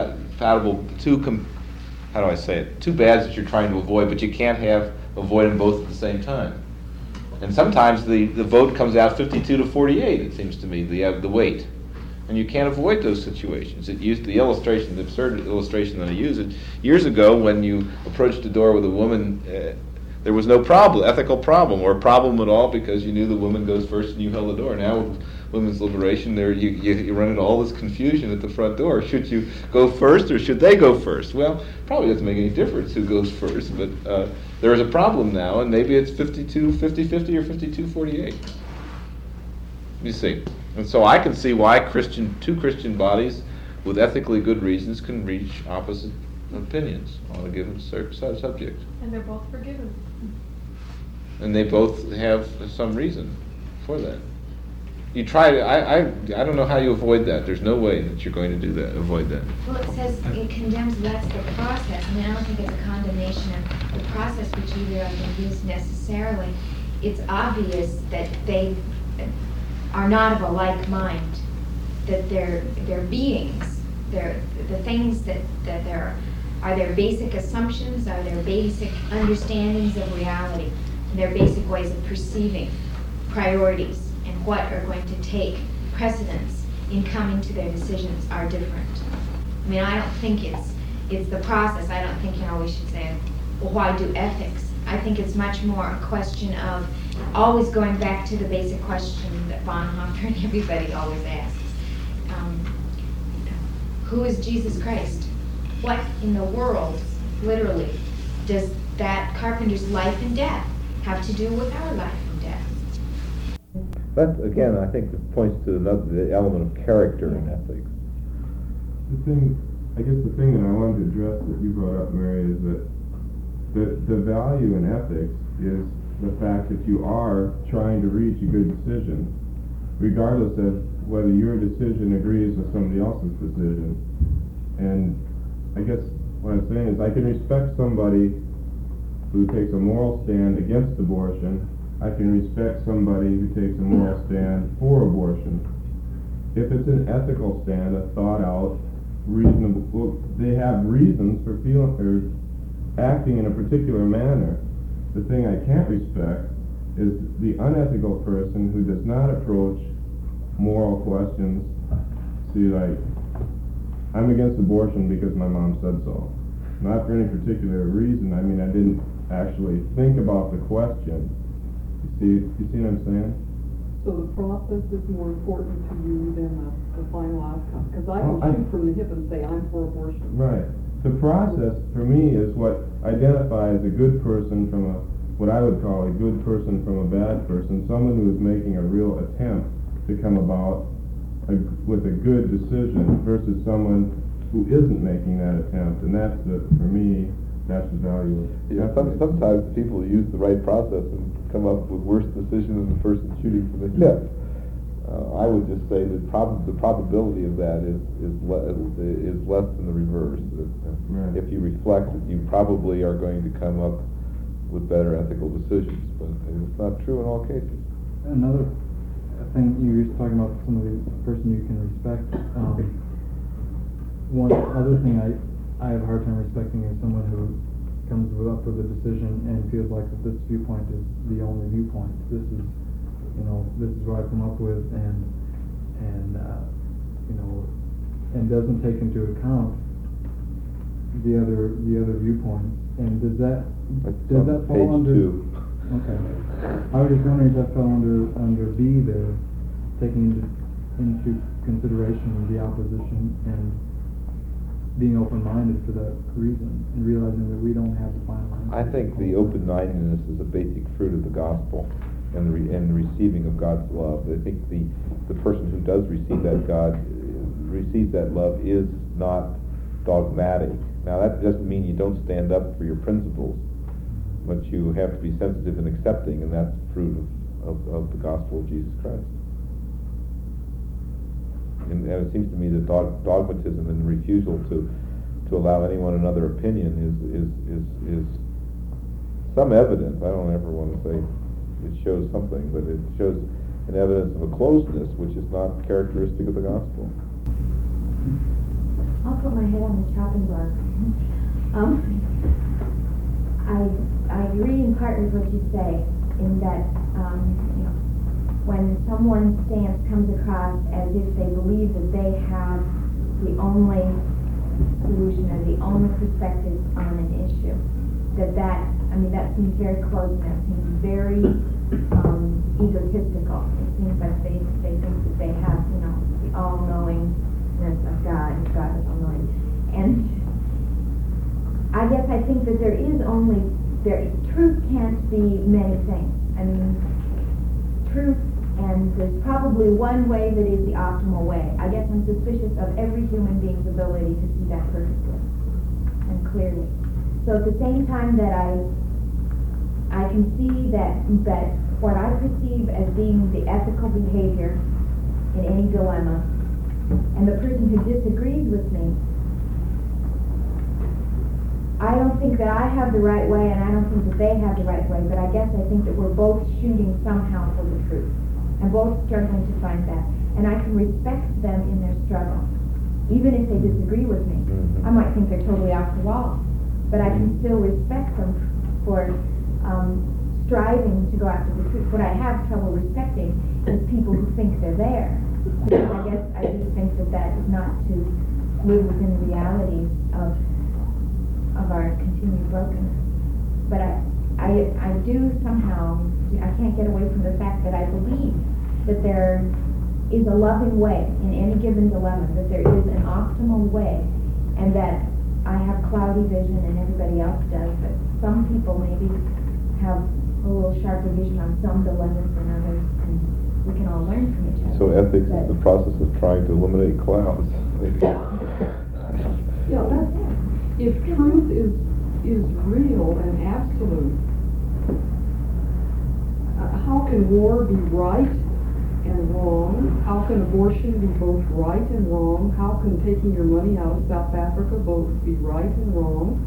bads that you're trying to avoid, but you can't avoid them both at the same time. And sometimes the vote comes out 52 to 48. It seems to me the weight. And you can't avoid those situations. It used the illustration, the absurd illustration that I used years ago, when you approached the door with a woman, there was no ethical problem, or a problem at all, because you knew the woman goes first and you held the door. Now with women's liberation, you run into all this confusion at the front door. Should you go first or should they go first? Well, probably doesn't make any difference who goes first, but there is a problem now, and maybe it's 50-50 or 52-48. You see. And so I can see why two Christian bodies with ethically good reasons can reach opposite opinions on a given subject. And they're both forgiven. And they both have some reason for that. You try to, I don't know how you avoid that. There's no way that you're going to do that, avoid that. Well, it says it condemns, that's the process. I mean, I don't think it's a condemnation of the process which either of them use necessarily. It's obvious that they are not of a like mind, that they're beings. They're the things that are their basic assumptions, are their basic understandings of reality, their basic ways of perceiving priorities and what are going to take precedence in coming to their decisions are different. I mean, I don't think it's the process. I don't think, we should say, well, why do ethics? I think it's much more a question of always going back to the basic question that Bonhoeffer and everybody always asks. Who is Jesus Christ? What in the world, literally, does that carpenter's life and death have to do with our life and death? But again, I think this points to the element of character in ethics. The thing that I wanted to address that you brought up, Mary, is that the value in ethics is the fact that you are trying to reach a good decision, regardless of whether your decision agrees with somebody else's decision. And I guess what I'm saying is I can respect somebody who takes a moral stand against abortion. I can respect somebody who takes a moral stand for abortion. If it's an ethical stand, a thought out, reasonable, well, they have reasons for feeling or acting in a particular manner. The thing I can't respect is the unethical person who does not approach moral questions. See, like, I'm against abortion because my mom said so. Not for any particular reason. I mean, I didn't actually think about the question. You see what I'm saying? So the process is more important to you than the final outcome? Because I don't shoot from the hip and say I'm for abortion. Right. The process, for me, is what identifies a good person from what I would call a good person from a bad person, someone who is making a real attempt to come about with a good decision versus someone who isn't making that attempt. And for me, that's the value. Sometimes people use the right process and come up with worse decisions than the person shooting from the hip. I would just say that the probability of that is less than the reverse. Right. If you reflect that you probably are going to come up with better ethical decisions, but it's not true in all cases. Another thing, you were talking about somebody, a person you can respect. One other thing I have a hard time respecting is someone who comes up with a decision and feels like that this viewpoint is the only viewpoint. This is, this is what I've come up with, and doesn't take into account the other viewpoints. And does that fall Page under? 2. Okay. I was just wondering if that fell under B there, taking into consideration the opposition and being open-minded for that reason, and realizing that we don't have the final answer. I think the open-mindedness is a basic fruit of the gospel and the receiving of God's love. I think the person who does receive receives that love is not dogmatic. Now that doesn't mean you don't stand up for your principles, but you have to be sensitive and accepting, and that's fruit of the gospel of Jesus Christ. And it seems to me that dogmatism and refusal to allow anyone another opinion is some evidence. I don't ever want to say it shows something, but it shows an evidence of a closedness which is not characteristic of the gospel. I'll put my head on the chopping block. I agree in part with what you say, in that when someone's stance comes across as if they believe that they have the only solution or the only perspective on an issue, that seems very close, and that seems very egotistical. It seems like they think that they have, the all-knowingness of God, and God is all-knowing. And I guess I think that truth can't be many things. I mean, truth, and there's probably one way that is the optimal way. I guess I'm suspicious of every human being's ability to see that perfectly and clearly. So at the same time that I can see that what I perceive as being the ethical behavior in any dilemma, and the person who disagrees with me, I don't think that I have the right way, and I don't think that they have the right way, but I guess I think that we're both shooting somehow for the truth, and both struggling to find that. And I can respect them in their struggle, even if they disagree with me. Mm-hmm. I might think they're totally off the wall, but I can still respect them for striving to go after the truth. What I have trouble respecting is people who think they're there. I guess I just think that is not to live within the realities of our continued brokenness. But I do somehow, I can't get away from the fact that I believe that there is a loving way in any given dilemma, that there is an optimal way, and that I have cloudy vision and everybody else does, but some people maybe have a little sharper vision on some dilemmas than others, and we can all learn from each other. So ethics is the process of trying to eliminate clouds. Yeah, if truth is real and absolute, how can war be right and wrong? How can abortion be both right and wrong? How can taking your money out of South Africa both be right and wrong?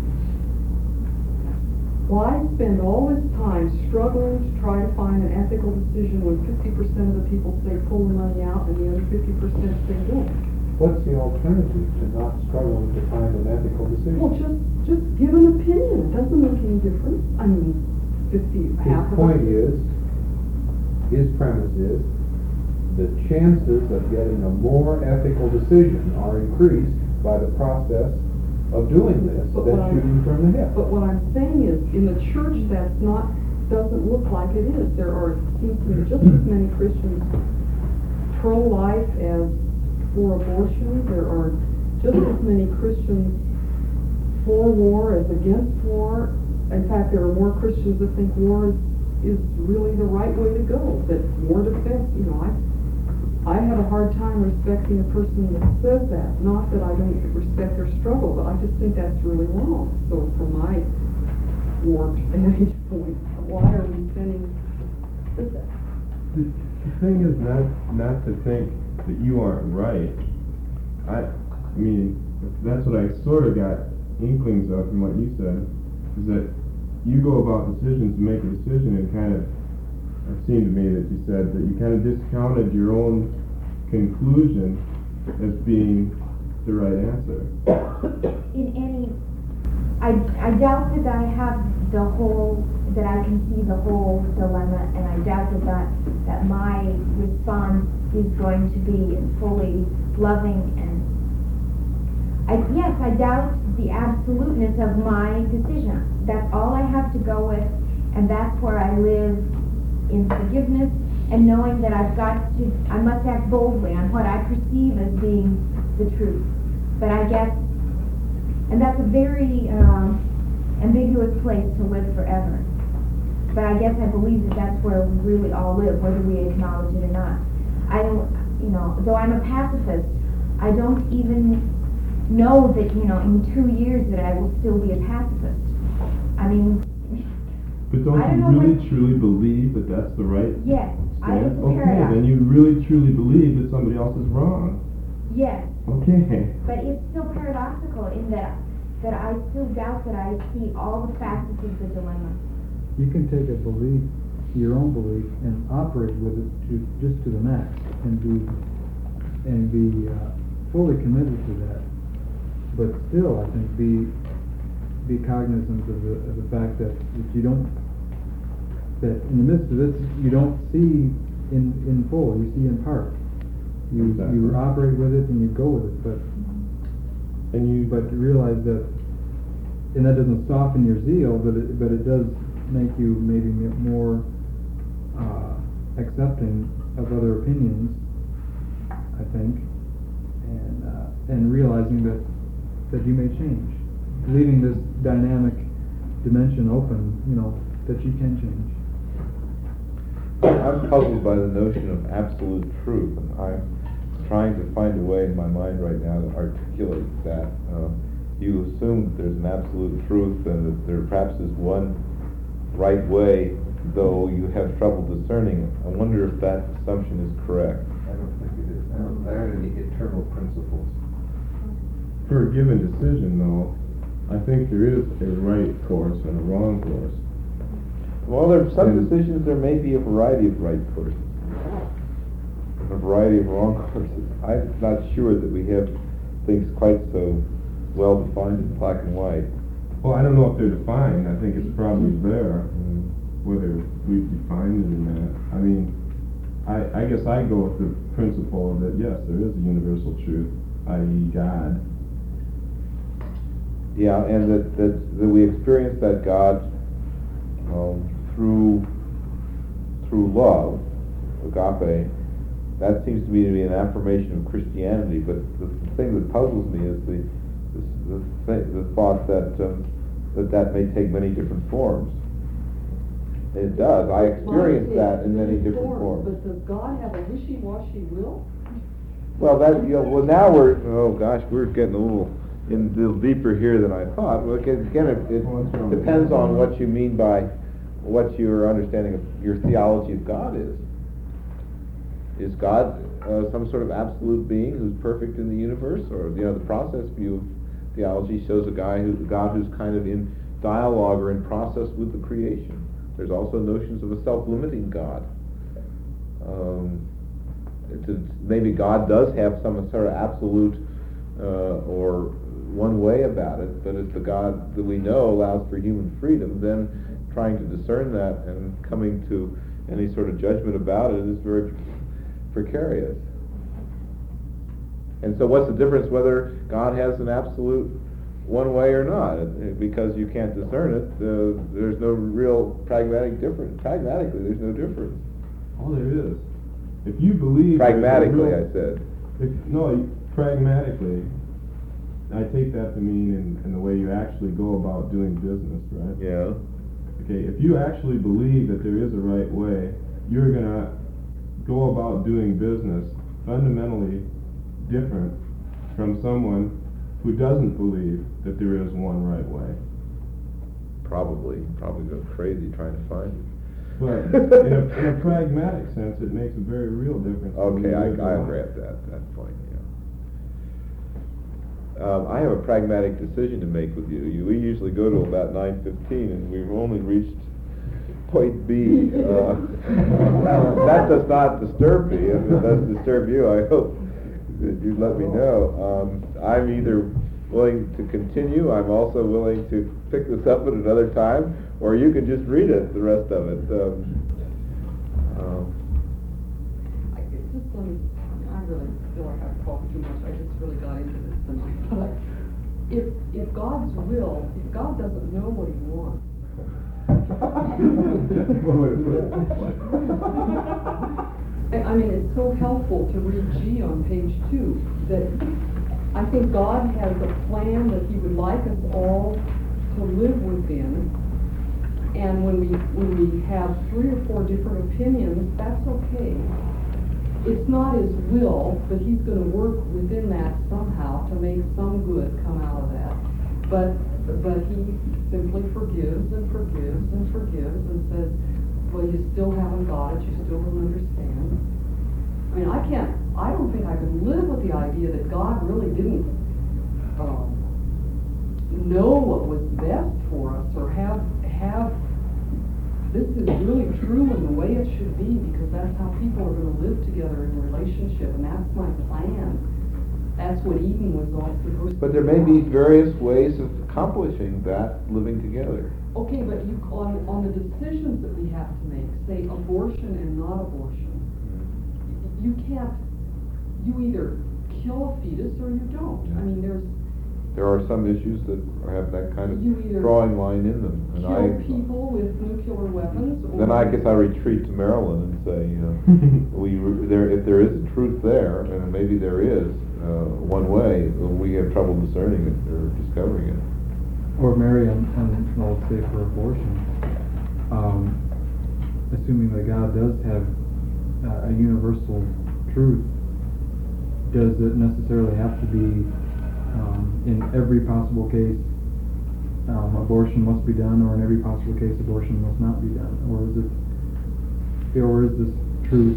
Why spend all this time struggling to try to find an ethical decision when 50% of the people say pull the money out and the other 50% say don't? What's the alternative to not struggling to find an ethical decision? Well, just give an opinion. It doesn't make any difference. I mean, half of it. His premise is, the chances of getting a more ethical decision are increased by the process of doing this than shooting from the hip. But what I'm saying is, in the church, doesn't look like it is. There seems to be just as many Christians pro-life as for abortion. There are just as many Christians for war as against war. In fact, there are more Christians that think war is really the right way to go, that war defense, I have a hard time respecting a person that says that. Not that I don't respect their struggle, but I just think that's really wrong. So from my warped vantage point, why are we spending this? The thing is not to think that you aren't right. I mean, that's what I sort of got inklings of from what you said, is that you go about decisions to make a decision and kind of, it seemed to me that you said that you kind of discounted your own conclusion as being the right answer. I doubt that I have that I can see the whole dilemma, and I doubt that my response is going to be fully loving, and yes, I doubt the absoluteness of my decision. That's all I have to go with, and that's where I live in forgiveness and knowing that I must act boldly on what I perceive as being the truth. But I guess, and that's a very ambiguous place to live forever. But I guess I believe that that's where we really all live, whether we acknowledge it or not. Though I'm a pacifist, I don't even know that, in 2 years that I will still be a pacifist. I mean, but don't you really truly believe that that's the right yes, stance? Okay, then you really truly believe that somebody else is wrong. Yes. Okay. But it's still paradoxical in that I still doubt that I see all the facets of the dilemma. You can take a belief, your own belief, and operate with it just to the max, and be fully committed to that. But still, I think be cognizant of the fact that you don't, that in the midst of this you don't see in full, you see in part. You operate with it and you go with it, but realize that, and that doesn't soften your zeal, but it does make you maybe more accepting of other opinions, I think, and realizing that you may change, leaving this dynamic dimension open, that you can change. I'm puzzled by the notion of absolute truth, and I'm trying to find a way in my mind right now to articulate that. You assume that there's an absolute truth and that there perhaps is one right way, though you have trouble discerning it. I wonder if that assumption is correct. I don't think it is. There aren't any eternal principles. For a given decision, though, I think there is a right course and a wrong course. Well, there are some decisions there may be a variety of right courses, a variety of wrong courses. I'm not sure that we have things quite so well defined in black and white. Well, I don't know if they're defined. I think it's probably there, whether we've defined it or not. I mean, I guess I go with the principle that yes, there is a universal truth, i.e. God. Yeah, and that we experience that God through love, agape. That seems to me to be an affirmation of Christianity. But the thing that puzzles me is the thought that may take many different forms. It does. I experience that in many different forms. But does God have a wishy-washy will? Well, now we're getting a little deeper here than I thought. Well, again, it depends on what you mean by what your understanding of your theology of God is. Is God some sort of absolute being who's perfect in the universe, or the process view of theology shows a God who's kind of in dialogue or in process with the creation. There's also notions of a self-limiting God. Maybe God does have some sort of absolute or one way about it, but if the God that we know allows for human freedom, then trying to discern that and coming to any sort of judgment about it is very precarious. And so what's the difference whether God has an absolute one way or not? Because you can't discern it, there's no real pragmatic difference. Pragmatically, there's no difference. Oh, there is. If you believe... Pragmatically, I said. Pragmatically, I take that to mean in the way you actually go about doing business, right? Yeah. Okay, if you actually believe that there is a right way, you're going to go about doing business fundamentally different from someone who doesn't believe that there is one right way. Probably go crazy trying to find it. But in a pragmatic sense, it makes a very real difference. Okay, I agree at that point, yeah. I have a pragmatic decision to make with you. We usually go to about 9:15, and we've only reached point B. That does not disturb me. If it does disturb you, I hope that you let me know. I'm either willing to continue, I'm also willing to pick this up at another time, or you can just read it, the rest of it. I really feel like I've talked too much. I just really got into this tonight. But if God's will, if God doesn't know what He wants, I mean, it's so helpful to read G on page 2 that I think God has a plan that He would like us all to live within. And when we have 3 or 4 different opinions, that's okay. It's not His will, but He's going to work within that somehow to make some good come out of that. But He simply forgives and forgives and forgives and says, well, you still haven't got it, you still don't understand. I mean, I don't think I can live with the idea that God really didn't know what was best for us, or have this is really true in the way it should be, because that's how people are going to live together in relationship, and that's my plan. That's what Eden was all supposed to be. But there may be various ways of accomplishing that, living together. Okay, but on the decisions that we have to make, say abortion and not abortion, you either kill a fetus or you don't. I mean, there are some issues that have that kind of you either drawing line in them. And kill people with nuclear weapons, or then I guess I retreat to Maryland and say, if there is a truth there, and maybe there is, one way, we have trouble discerning it or discovering it. Or marry on let's say for abortion, assuming that God does have a universal truth, does it necessarily have to be in every possible case abortion must be done, or in every possible case abortion must not be done? Or is this truth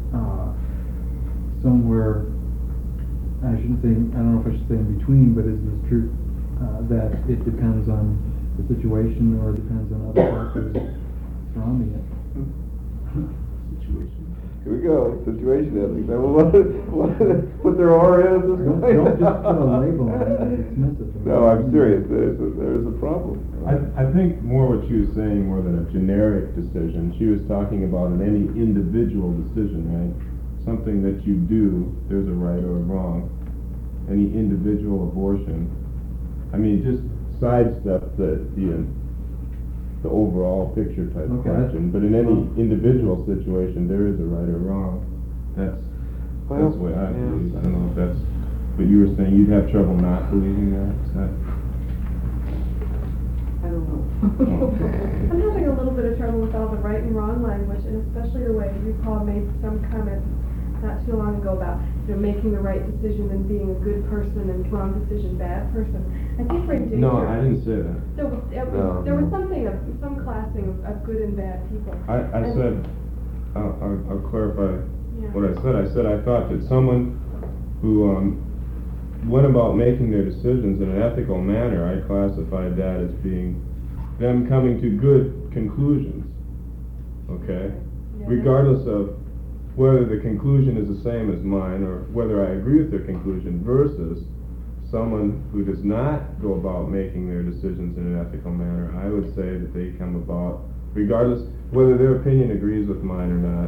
somewhere, I don't know if I should say in between, but is this truth that it depends on the situation, or depends on other factors surrounding it? Situation. Here we go, situation ethics. What there are is. Don't just put a label on it and dismiss it. No, I'm serious. There's a problem. I think more what she was saying, more than a generic decision, she was talking about in any individual decision, right? Something that you do, there's a right or a wrong. Any individual abortion. I mean, just sidestep the overall picture type of question. But in any individual situation, there is a right or wrong. That's the way I believe. I don't know if that's. But you were saying you'd have trouble not believing that. Is that? I don't know. I'm having a little bit of trouble with all the right and wrong language, and especially the way you, Paul, made some comments not too long ago about making the right decision and being a good person, and wrong decision, bad person. I think we're in danger. No, I didn't say that. There was something of some classing of good and bad people. I said, I'll clarify what I said. I said I thought that someone who went about making their decisions in an ethical manner, I classified that as being them coming to good conclusions. Okay? Yeah. Regardless of whether the conclusion is the same as mine, or whether I agree with their conclusion, versus someone who does not go about making their decisions in an ethical manner. I would say that they come about, regardless whether their opinion agrees with mine or not,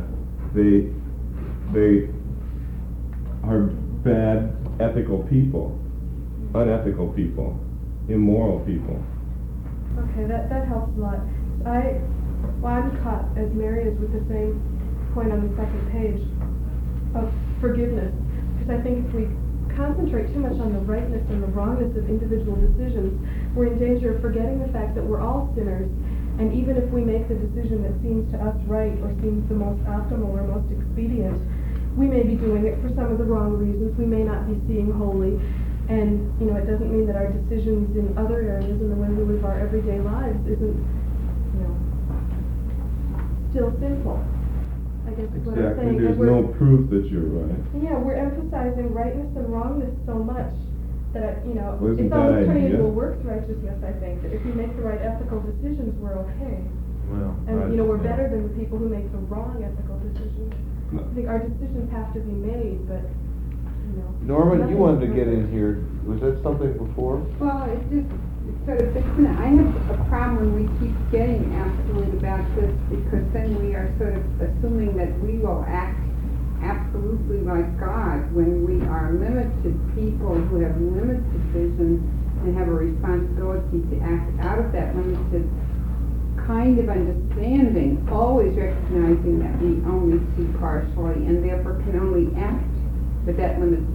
they are bad ethical people, unethical people, immoral people. Okay, that helps a lot. I'm caught, as Mary is, with the same point on the second page of forgiveness, because I think if we concentrate too much on the rightness and the wrongness of individual decisions, we're in danger of forgetting the fact that we're all sinners, and even if we make the decision that seems to us right, or seems the most optimal or most expedient, we may be doing it for some of the wrong reasons. We may not be seeing wholly, and it doesn't mean that our decisions in other areas and the way we live our everyday lives isn't still sinful. I guess is what I'm Exactly, saying. there's And no proof that you're right. yeah, we're emphasizing rightness and wrongness so much that, Well, isn't it's that almost turning idea? into a works righteousness, I think, that if we make the right ethical decisions, we're okay. Well, And, we're better than the people who make the wrong ethical decisions. I think our decisions have to be made, but, Norman, you nothing wanted to is get in perfect. here. Was that something before? Well, it just sort of fits in. I have a problem when we keep getting absolute about this, because then we are sort of assuming that we will act absolutely like God when we are limited people who have limited vision and have a responsibility to act out of that limited kind of understanding, always recognizing that we only see partially and therefore can only act with that limited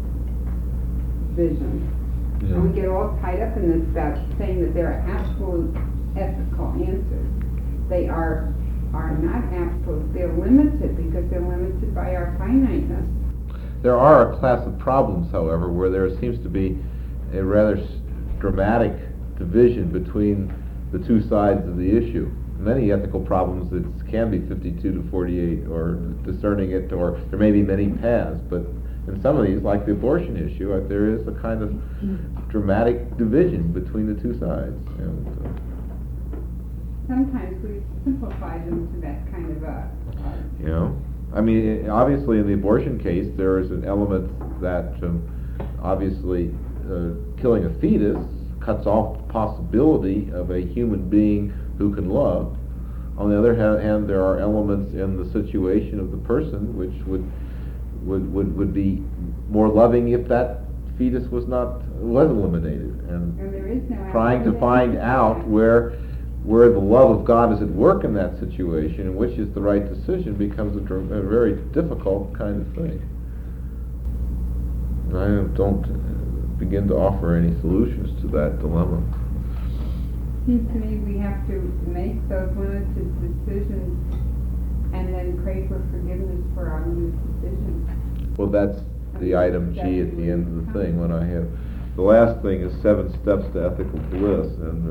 vision. Yeah. And we get all tied up in this about saying that there are absolute ethical answers. They are not absolute, they're limited because they're limited by our finiteness. There are a class of problems, however, where there seems to be a rather dramatic division between the two sides of the issue. Many ethical problems, it can be 52 to 48, or discerning it, or there may be many paths, but in some of these, like the abortion issue, there is a kind of dramatic division between the two sides. And, Sometimes we simplify them to that kind of I mean, obviously in the abortion case, there is an element that obviously killing a fetus cuts off the possibility of a human being who can love. On the other hand, there are elements in the situation of the person which would be more loving if that fetus was eliminated. And there is no trying to find out where the love of God is at work in that situation and which is the right decision becomes a very difficult kind of thing. And I don't begin to offer any solutions to that dilemma. Seems to me we have to make those limited decisions and then pray for forgiveness for our limited decisions. Well, that's the item G at the end of the thing. When I have the last thing is 7 steps to ethical bliss, and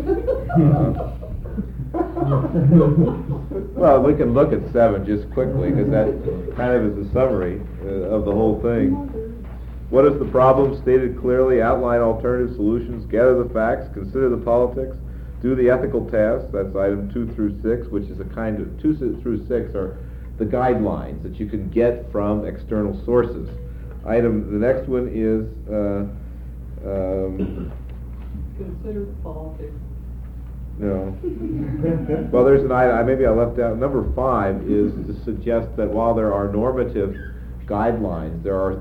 well, we can look at 7 just quickly because that kind of is a summary of the whole thing. What is the problem? Stated clearly. Outline alternative solutions. Gather the facts. Consider the politics. Do the ethical tasks. That's item 2 through 6, which is a kind of 2 through 6 are the guidelines that you can get from external sources. The next one is Consider the politics. no. Well, there's an item, maybe I left out. Number 5 is to suggest that while there are normative guidelines, there are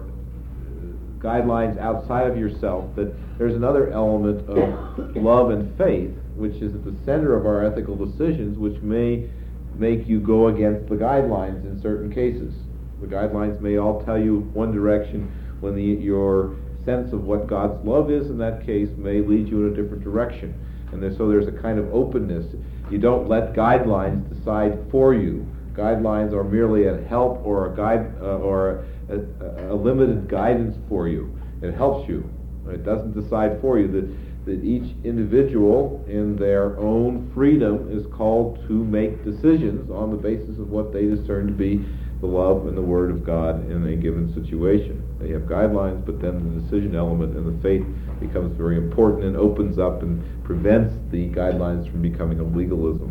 guidelines outside of yourself, that there's another element of love and faith, which is at the center of our ethical decisions, which may make you go against the guidelines in certain cases. The guidelines may all tell you one direction when your sense of what God's love is in that case may lead you in a different direction. And so there's a kind of openness. You don't let guidelines decide for you. Guidelines are merely a help or a guide or a limited guidance for you. It helps you. It doesn't decide for you. That each individual in their own freedom is called to make decisions on the basis of what they discern to be the love and the Word of God in a given situation. They have guidelines, but then the decision element and the faith becomes very important and opens up and prevents the guidelines from becoming a legalism.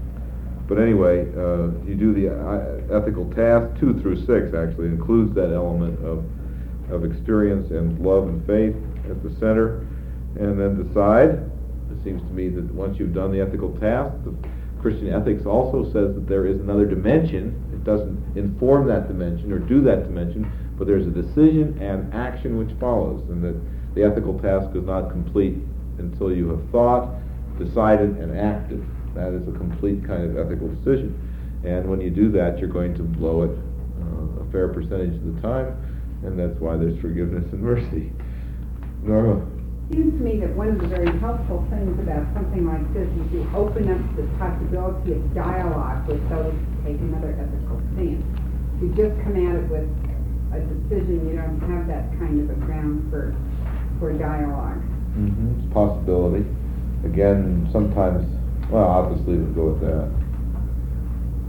But anyway, you do the ethical task. 2 through 6 actually includes that element of experience and love and faith at the center. And then decide. It seems to me that once you've done the ethical task, the Christian ethics also says that there is another dimension. It doesn't inform that dimension or do that dimension, but there's a decision and action which follows, and that the ethical task is not complete until you have thought, decided, and acted. That is a complete kind of ethical decision. And when you do that, you're going to blow it a fair percentage of the time, and that's why there's forgiveness and mercy. Norma? It seems to me that one of the very helpful things about something like this is you open up the possibility of dialogue with those who take another ethical stance. If you just come at it with a decision, you don't have that kind of a ground for dialogue. Mm-hmm. It's a possibility. Again, sometimes, well, obviously we'll go with that.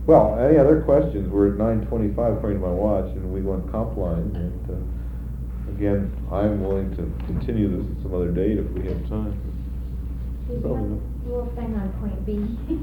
Well, any other questions? We're at 9:25 according to my watch, and we went comp line. And again, I'm willing to continue this at some other date if we have time. We'll stay on point B.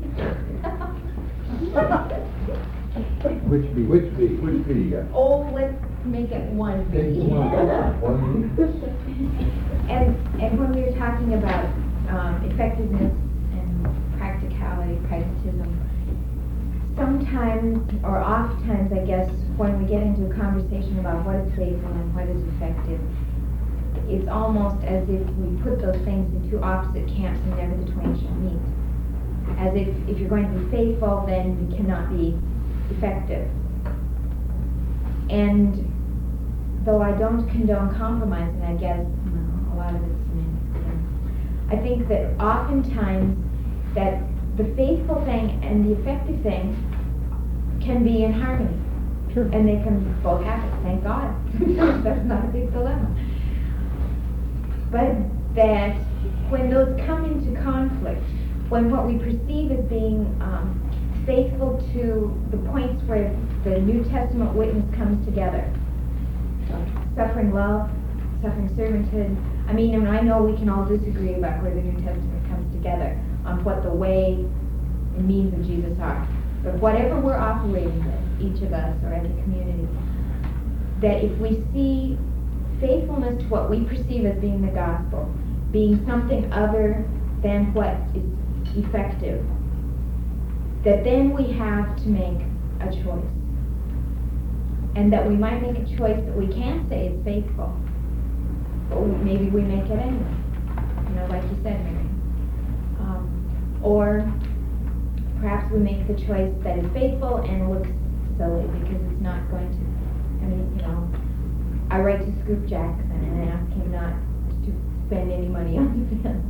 Which B? Which B? Which B you got? Oh, let's make it one B. One And when we were talking about effectiveness and practicality, pragmatism, sometimes, or oftentimes, I guess, when we get into a conversation about what is faithful and what is effective, it's almost as if we put those things in two opposite camps and never the twain shall meet. As if you're going to be faithful, then you cannot be effective. And though I don't condone compromise, and I guess a lot of it's semantics, I think that oftentimes that the faithful thing and the effective thing can be in harmony. Sure. And they can both happen, thank God. That's not a big dilemma. But that when those come into conflict, when what we perceive as being faithful to the points where the New Testament witness comes together, suffering love, suffering servanthood. I mean, and I know we can all disagree about where the New Testament comes together on what the way and means of Jesus are. But whatever we're operating with, each of us or as a community, that if we see faithfulness to what we perceive as being the gospel, being something other than what is effective, that then we have to make a choice. And that we might make a choice that we can't say is faithful, but maybe we make it anyway, like you said, Mary. Or perhaps we make the choice that is faithful and looks silly because it's not going to, I write to Scoop Jackson and ask him not to spend any money on events.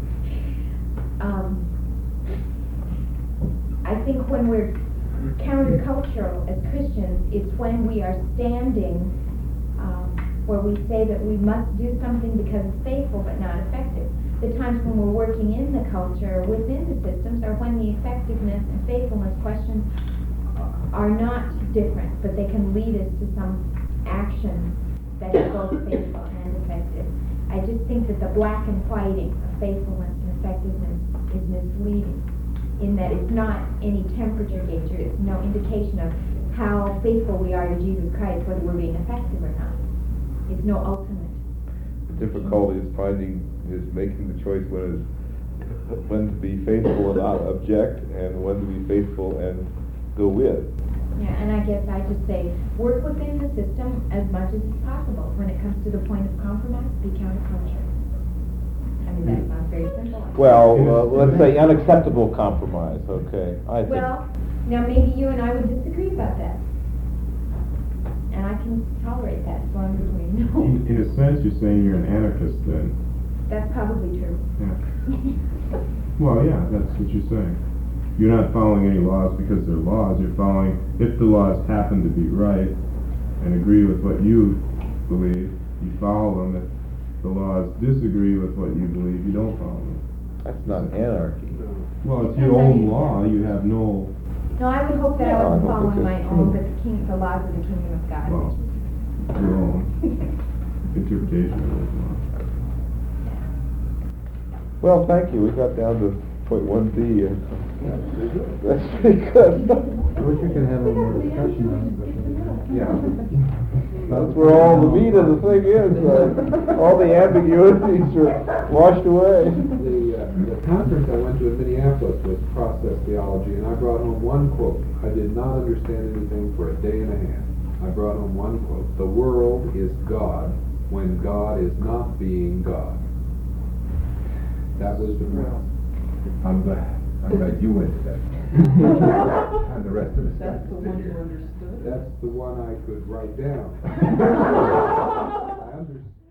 I think when we're countercultural as Christians, it's when we are standing where we say that we must do something because it's faithful but not effective. The times when we're working in the culture, within the systems, are when the effectiveness and faithfulness questions are not different, but they can lead us to some action that is both faithful and effective. I just think that the black and whiting of faithfulness and effectiveness is misleading, in that it's not any temperature gauger, it's no indication of how faithful we are to Jesus Christ, whether we're being effective or not. It's no ultimate. The difficulty is making the choice when to be faithful and not object, and when to be faithful and go with. Yeah, and I guess I just say, work within the system as much as is possible. When it comes to the point of compromise, be counterculture. I mean, that's not very simple. Well, let's say unacceptable compromise, okay. Well, now maybe you and I would disagree about that. And I can tolerate that as long as we know. In a sense, you're saying you're an anarchist then. That's probably true. Yeah. Well, yeah, that's what you're saying. You're not following any laws because they're laws. You're following, if the laws happen to be right and agree with what you believe, you follow them. If the laws disagree with what you believe, you don't follow them. That's not anarchy. Well, it's your own law. You have no... No, I would hope that I wasn't I don't following think my that's own, true. but the laws of the kingdom of God. Well, your own interpretation of those laws. Well, thank you. We got down to point 1B. And that's pretty good. I wish we could have a more discussion on it, but Yeah. That's where all the meat of the thing is. All the ambiguities are washed away. The conference I went to in Minneapolis was process theology, and I brought home one quote. I did not understand anything for a day and a half. I brought home one quote. The world is God when God is not being God. That was the real. I'm glad you went to that. And the rest of us got That's to the sit one you here. understood. That's the one I could write down. I understood.